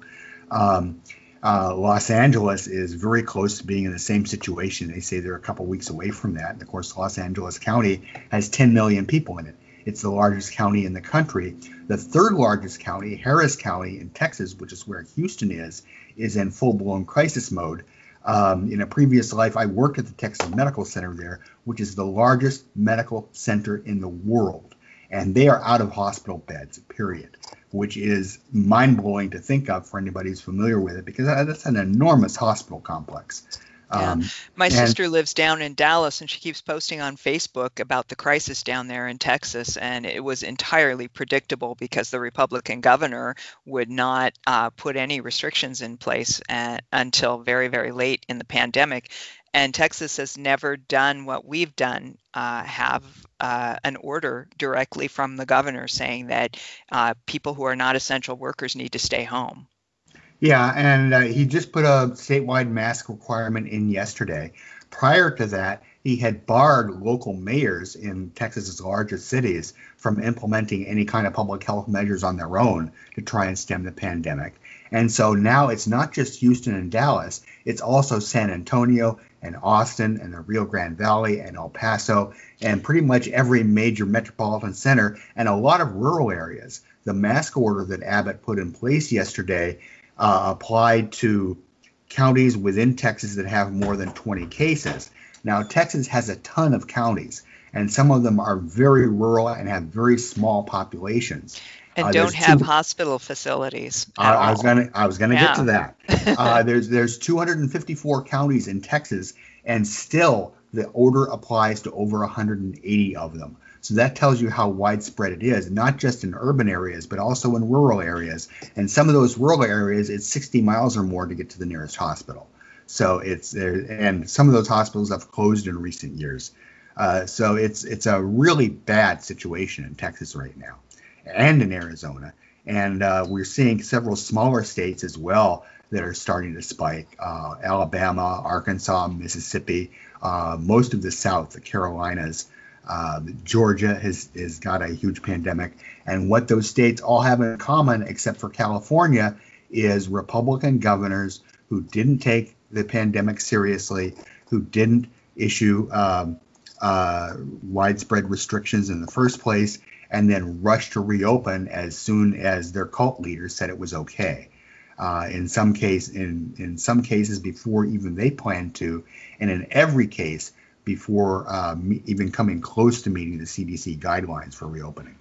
C: Um, uh, Los Angeles is very close to being in the same situation. They say they're a couple weeks away from that. And of course, Los Angeles County has ten million people in it. It's the largest county in the country. The third largest county, Harris County in Texas, which is where Houston is, is in full-blown crisis mode. Um, in a previous life, I worked at the Texas Medical Center there, which is the largest medical center in the world. And they are out of hospital beds, period, which is mind-blowing to think of for anybody who's familiar with it, because that's an enormous hospital complex.
B: Yeah.
C: Um,
B: My
C: and-
B: sister lives down in Dallas, and she keeps posting on Facebook about the crisis down there in Texas. And it was entirely predictable because the Republican governor would not uh, put any restrictions in place at, until very, very late in the pandemic. And Texas has never done what we've done, uh, have uh, an order directly from the governor saying that uh, people who are not essential workers need to stay home.
C: Yeah, and uh, he just put a statewide mask requirement in yesterday. Prior to that, he had barred local mayors in Texas's largest cities from implementing any kind of public health measures on their own to try and stem the pandemic. And so now it's not just Houston and Dallas, it's also San Antonio and Austin and the Rio Grande Valley and El Paso and pretty much every major metropolitan center and a lot of rural areas. The mask order that Abbott put in place yesterday Uh, applied to counties within Texas that have more than twenty cases. Now, Texas has a ton of counties, and some of them are very rural and have very small populations.
B: And
C: Uh,
B: don't
C: there's
B: have
C: two-
B: hospital facilities
C: I,
B: at
C: I was
B: all.
C: gonna, I was gonna
B: Yeah.
C: get to that. Uh, there's there's two hundred fifty-four counties in Texas, and still the order applies to over one hundred eighty of them. So that tells you how widespread it is, not just in urban areas, but also in rural areas. And some of those rural areas, it's sixty miles or more to get to the nearest hospital. So it's there, and some of those hospitals have closed in recent years. Uh, so it's it's a really bad situation in Texas right now, and in Arizona. And uh, we're seeing several smaller states as well that are starting to spike. Uh, Alabama, Arkansas, Mississippi, uh, most of the South, the Carolinas. Uh, Georgia has, has got a huge pandemic. And what those states all have in common, except for California, is Republican governors who didn't take the pandemic seriously, who didn't issue um, uh, widespread restrictions in the first place, and then rushed to reopen as soon as their cult leaders said it was okay. Uh, in some case, in, in some cases before even they planned to, and in every case before uh, me, even coming close to meeting the C D C guidelines for reopening.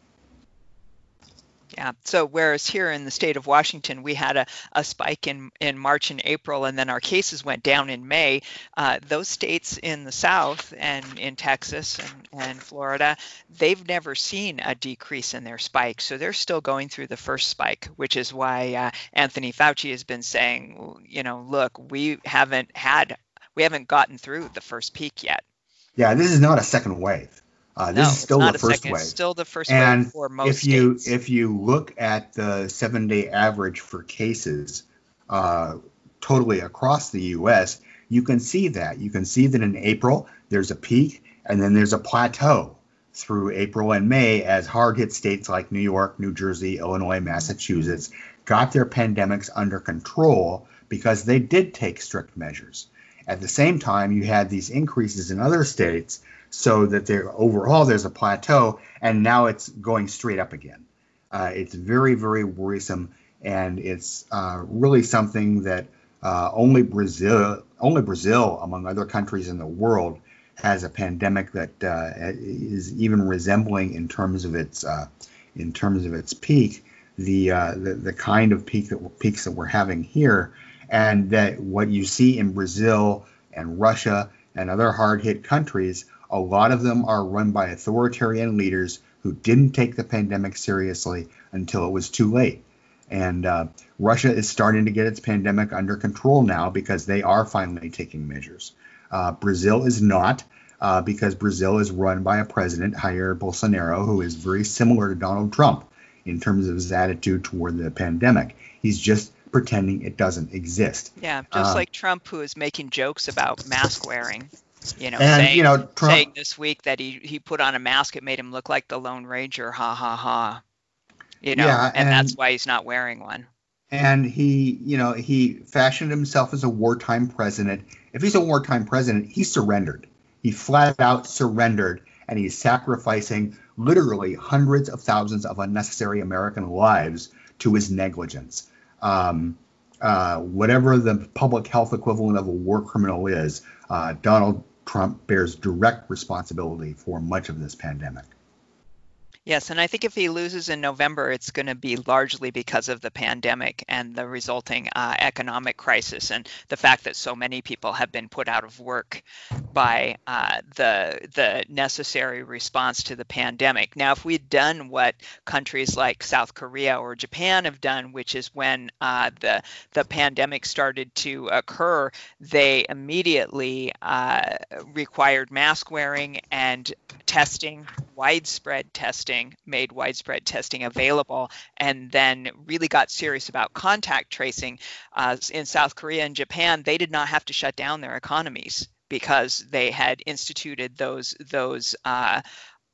B: Yeah. So whereas here in the state of Washington, we had a, a spike in, in March and April, and then our cases went down in May, uh, those states in the South and in Texas and, and Florida, they've never seen a decrease in their spike. So they're still going through the first spike, which is why uh, Anthony Fauci has been saying, you know, look, we haven't had, we haven't gotten through the first peak yet.
C: Yeah, this is not a second wave. Uh, this
B: no,
C: is still
B: it's not
C: the
B: a
C: first
B: second,
C: wave.
B: It's still the first
C: and
B: wave for most
C: if you
B: states.
C: if you look at the seven-day average for cases uh, totally across the U S, you can see that. You can see that in April there's a peak, and then there's a plateau through April and May as hard-hit states like New York, New Jersey, Illinois, Massachusetts got their pandemics under control because they did take strict measures. At the same time, you had these increases in other states so that there overall there's a plateau, and now it's going straight up again. Uh, it's very, very worrisome, and it's uh, really something that uh, only Brazil, only Brazil, among other countries in the world, has a pandemic that uh, is even resembling in terms of its uh, in terms of its peak, the, uh, the the kind of peak that peaks that we're having here, and that what you see in Brazil and Russia and other hard-hit countries, a lot of them are run by authoritarian leaders who didn't take the pandemic seriously until it was too late. And uh, Russia is starting to get its pandemic under control now because they are finally taking measures. Uh, Brazil is not, uh, because Brazil is run by a president, Jair Bolsonaro, who is very similar to Donald Trump in terms of his attitude toward the pandemic. He's just pretending it doesn't exist.
B: Yeah, just
C: Uh,
B: like Trump, who is making jokes about mask wearing. You know,
C: and
B: saying,
C: you know, Trump,
B: saying this week that he, he put on a mask, it made him look like the Lone Ranger, ha ha ha. You know,
C: yeah,
B: and,
C: and
B: that's why he's not wearing one.
C: And he, you know, he fashioned himself as a wartime president. If he's a wartime president, he surrendered. He flat out surrendered, and he's sacrificing literally hundreds of thousands of unnecessary American lives to his negligence. Um, uh, whatever the public health equivalent of a war criminal is, uh, Donald Trump bears direct responsibility for much of this pandemic.
B: Yes, and I think if he loses in November, it's going to be largely because of the pandemic and the resulting uh, economic crisis, and the fact that so many people have been put out of work by uh, the the necessary response to the pandemic. Now, if we'd done what countries like South Korea or Japan have done, which is when uh, the the pandemic started to occur, they immediately uh, required mask wearing and testing, widespread testing, made widespread testing available, and then really got serious about contact tracing. Uh, in South Korea and Japan, they did not have to shut down their economies because they had instituted those those uh,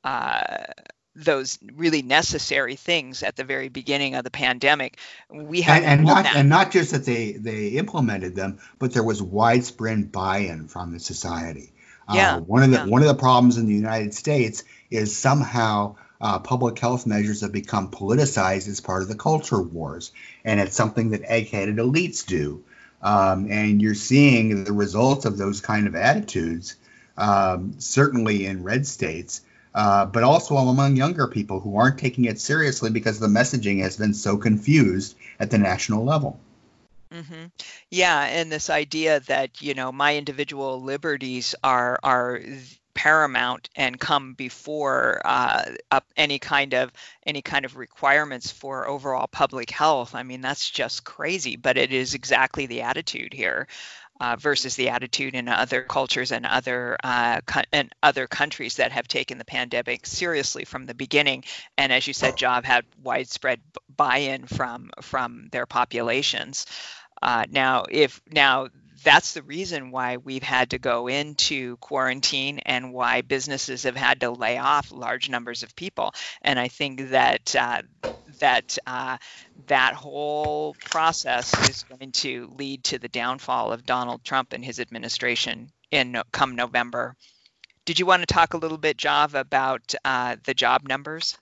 B: uh, those really necessary things at the very beginning of the pandemic. We have
C: and, and not
B: that.
C: and not just that they they implemented them, but there was widespread buy-in from the society.
B: Yeah,
C: uh, one of the
B: yeah.
C: one of the problems in the United States is somehow uh, public health measures have become politicized as part of the culture wars, and it's something that egg-headed elites do. Um, and you're seeing the results of those kind of attitudes, um, certainly in red states, uh, but also among younger people who aren't taking it seriously because the messaging has been so confused at the national level.
B: Mm-hmm. Yeah, and this idea that, you know, my individual liberties are are paramount and come before uh, up any kind of any kind of requirements for overall public health. I mean, that's just crazy, but it is exactly the attitude here. Uh, versus the attitude in other cultures and other uh, co- and other countries that have taken the pandemic seriously from the beginning, and as you said, Job, had widespread b- buy-in from from their populations. Uh, now, if now that's the reason why we've had to go into quarantine and why businesses have had to lay off large numbers of people. And I think that uh, that uh, that whole process is going to lead to the downfall of Donald Trump and his administration in no- come November. Did you want to talk a little bit, Jav, about uh, the job numbers?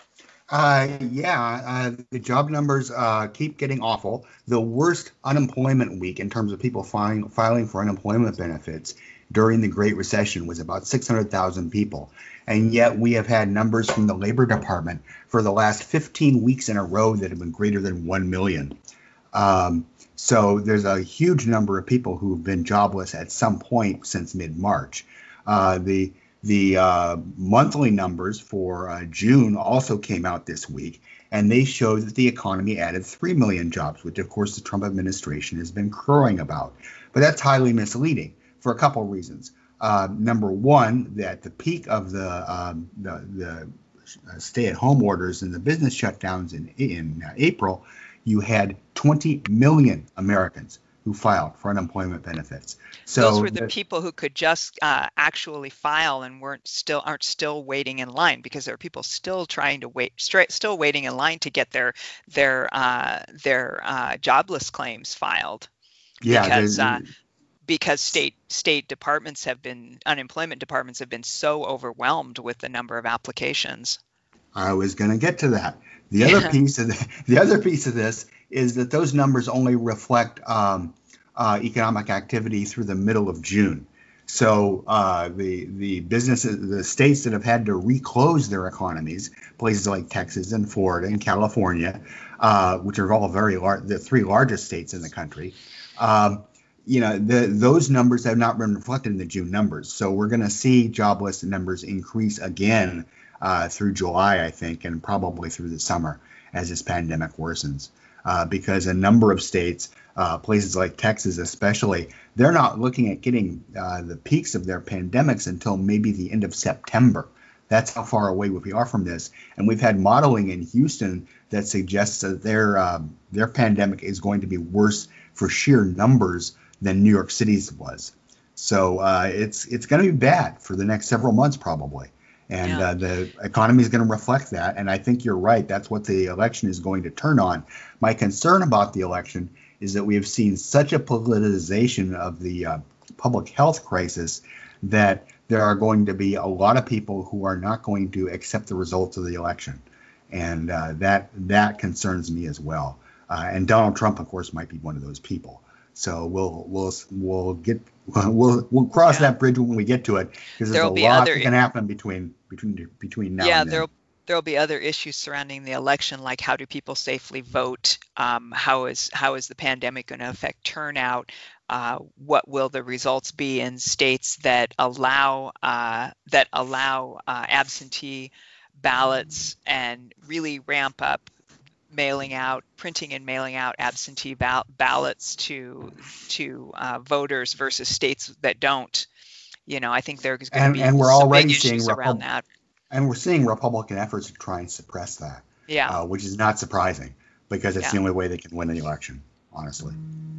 C: Uh, yeah, uh, the job numbers uh, keep getting awful. The worst unemployment week in terms of people filing, filing for unemployment benefits during the Great Recession was about six hundred thousand people. And yet we have had numbers from the Labor Department for the last fifteen weeks in a row that have been greater than one million. Um, so there's a huge number of people who have been jobless at some point since mid-March. Uh, the The uh, monthly numbers for uh, June also came out this week, and they showed that the economy added three million jobs, which, of course, the Trump administration has been crowing about. But that's highly misleading for a couple of reasons. Uh, number one, that the peak of the um, the, the stay-at-home orders and the business shutdowns in, in uh, April, you had twenty million Americans who filed for unemployment benefits. So
B: those were the, the people who could just uh, actually file and weren't still aren't still waiting in line, because there are people still trying to wait, straight, still waiting in line to get their their uh, their uh, jobless claims filed.
C: Yeah,
B: because uh, because state state departments have been unemployment departments have been so overwhelmed with the number of applications.
C: I was going to get to that. The other
B: Yeah.
C: piece of the, the other piece of this is that those numbers only reflect um, uh, economic activity through the middle of June. So uh, the the businesses, the states that have had to reclose their economies, places like Texas and Florida and California, uh, which are all very large, the three largest states in the country. Um, you know, the, those numbers have not been reflected in the June numbers. So we're going to see jobless numbers increase again uh, through July, I think, and probably through the summer as this pandemic worsens. Uh, because a number of states, uh, places like Texas especially, they're not looking at getting uh, the peaks of their pandemics until maybe the end of September. That's how far away we are from this. And we've had modeling in Houston that suggests that their um, their pandemic is going to be worse for sheer numbers than New York City's was. So uh, it's it's going to be bad for the next several months probably. And
B: Yeah.
C: uh, the economy is going to reflect that. And I think you're right. That's what the election is going to turn on. My concern about the election is that we have seen such a politicization of the uh, public health crisis that there are going to be a lot of people who are not going to accept the results of the election. And uh, that that concerns me as well. Uh, and Donald Trump, of course, might be one of those people. So we'll we'll we'll get we'll we'll cross
B: Yeah.
C: that bridge when we get to it, because there's
B: There'll
C: a
B: be
C: lot
B: other-
C: that can happen between between between now
B: yeah,
C: and then.
B: there'll there'll be other issues surrounding the election, like how do people safely vote? Um, how is how is the pandemic going to affect turnout? Uh, what will the results be in states that allow uh, that allow uh, absentee ballots and really ramp up mailing out, printing and mailing out absentee ball- ballots to to uh, voters versus states that don't? You know, I think there's going to
C: And-
B: be
C: and we're
B: some
C: already
B: big
C: seeing
B: issues around
C: Repub-
B: that.
C: And we're seeing Republican efforts to try and suppress that,
B: Yeah.
C: uh, which is not surprising, because it's
B: Yeah.
C: the only way they can win the election, honestly.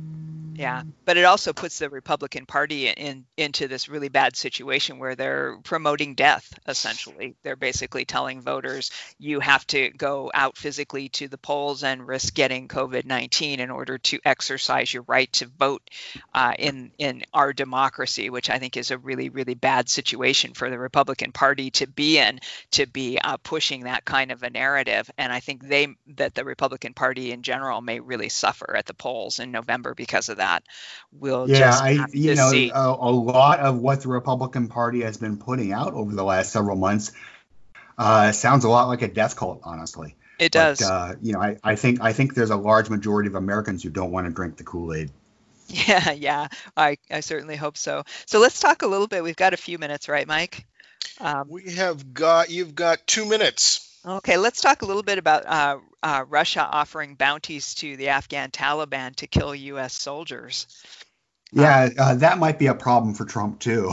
B: Yeah, but it also puts the Republican Party in into this really bad situation where they're promoting death. Essentially, they're basically telling voters you have to go out physically to the polls and risk getting COVID nineteen in order to exercise your right to vote uh, in in our democracy, which I think is a really really bad situation for the Republican Party to be in, to be uh, pushing that kind of a narrative. And I think they that the Republican Party in general may really suffer at the polls in November because of that. We'll
C: Yeah,
B: just
C: I
B: have
C: you
B: to
C: know
B: see.
C: a, a lot of what the Republican Party has been putting out over the last several months uh, sounds a lot like a death cult, honestly.
B: It
C: But
B: does.
C: uh, you know, I, I think I think there's a large majority of Americans who don't want to drink the Kool-Aid.
B: Yeah, yeah, I, I certainly hope so. So let's talk a little bit. We've got a few minutes, right, Mike? Um,
D: We have got, you've got two minutes.
B: okay, let's talk a little bit about uh, uh, Russia offering bounties to the Afghan Taliban to kill U S soldiers.
C: Yeah, uh, that might be a problem for Trump too.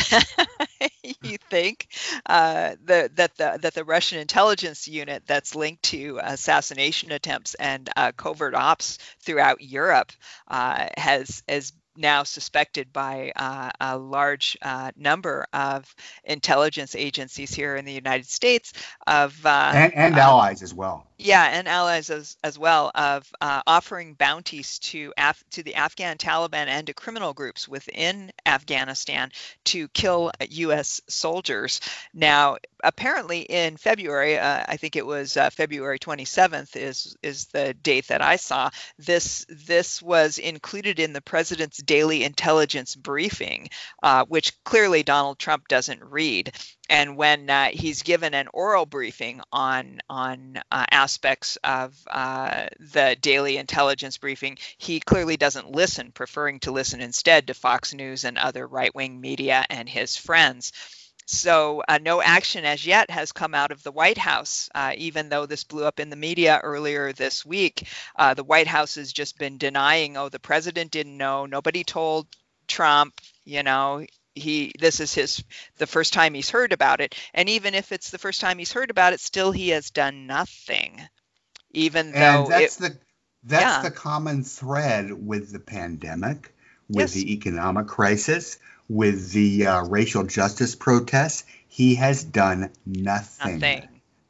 B: You think uh, the, that the that the Russian intelligence unit that's linked to assassination attempts and uh, covert ops throughout Europe uh, has has now suspected by uh, a large uh, number of intelligence agencies here in the United States of uh,
C: and and
B: uh,
C: allies as well.
B: yeah, and allies as, as well, of uh, offering bounties to Af- to the Afghan Taliban and to criminal groups within Afghanistan to kill U S soldiers. Now, apparently in February, uh, I think it was uh, February twenty-seventh is is the date that I saw. This this was included in the president's daily intelligence briefing, uh, which clearly Donald Trump doesn't read. And when uh, he's given an oral briefing on on uh, aspects of uh, the daily intelligence briefing, he clearly doesn't listen, preferring to listen instead to Fox News and other right-wing media and his friends. So uh, no action as yet has come out of the White House, uh, even though this blew up in the media earlier this week. Uh, the White House has just been denying, oh, the president didn't know, nobody told Trump, you know, he this is his the first time he's heard about it. And even if it's the first time he's heard about it, still he has done nothing, even
C: And
B: though
C: that's
B: it,
C: the that's
B: yeah.
C: the common thread with the pandemic, with
B: Yes.
C: the economic crisis, with the uh, racial justice protests. He has done nothing.
B: nothing.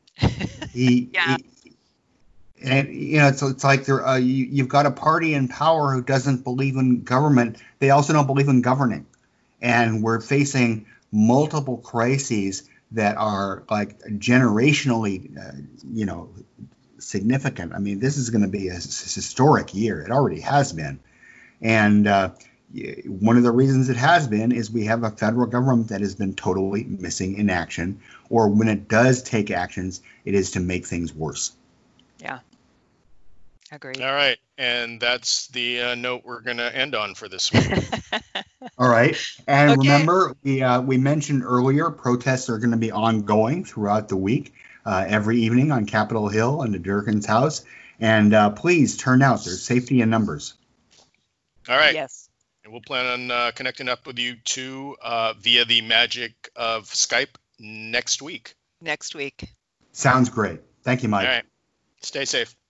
C: He,
B: Yeah.
C: he and you know, it's it's like there uh, you, you've got a party in power who doesn't believe in government. They also don't believe in governing, and we're facing multiple crises that are like generationally, uh, you know, significant. I mean, this is going to be a s- historic year. It already has been, and uh, y- one of the reasons it has been is we have a federal government that has been totally missing in action, or when it does take actions, it is to make things worse.
B: Yeah. Agreed.
D: All right. And that's the uh, note we're going to end on for this week.
C: All right. And
B: Okay.
C: remember, we uh, we mentioned earlier, protests are going to be ongoing throughout the week, uh, every evening on Capitol Hill and the Durkin's house. And uh, please turn out. There's safety in numbers.
D: All right.
B: Yes.
D: And we'll plan on uh, connecting up with you too uh, via the magic of Skype
A: next week.
B: Next week.
C: Sounds great. Thank you, Mike.
A: All right. Stay safe.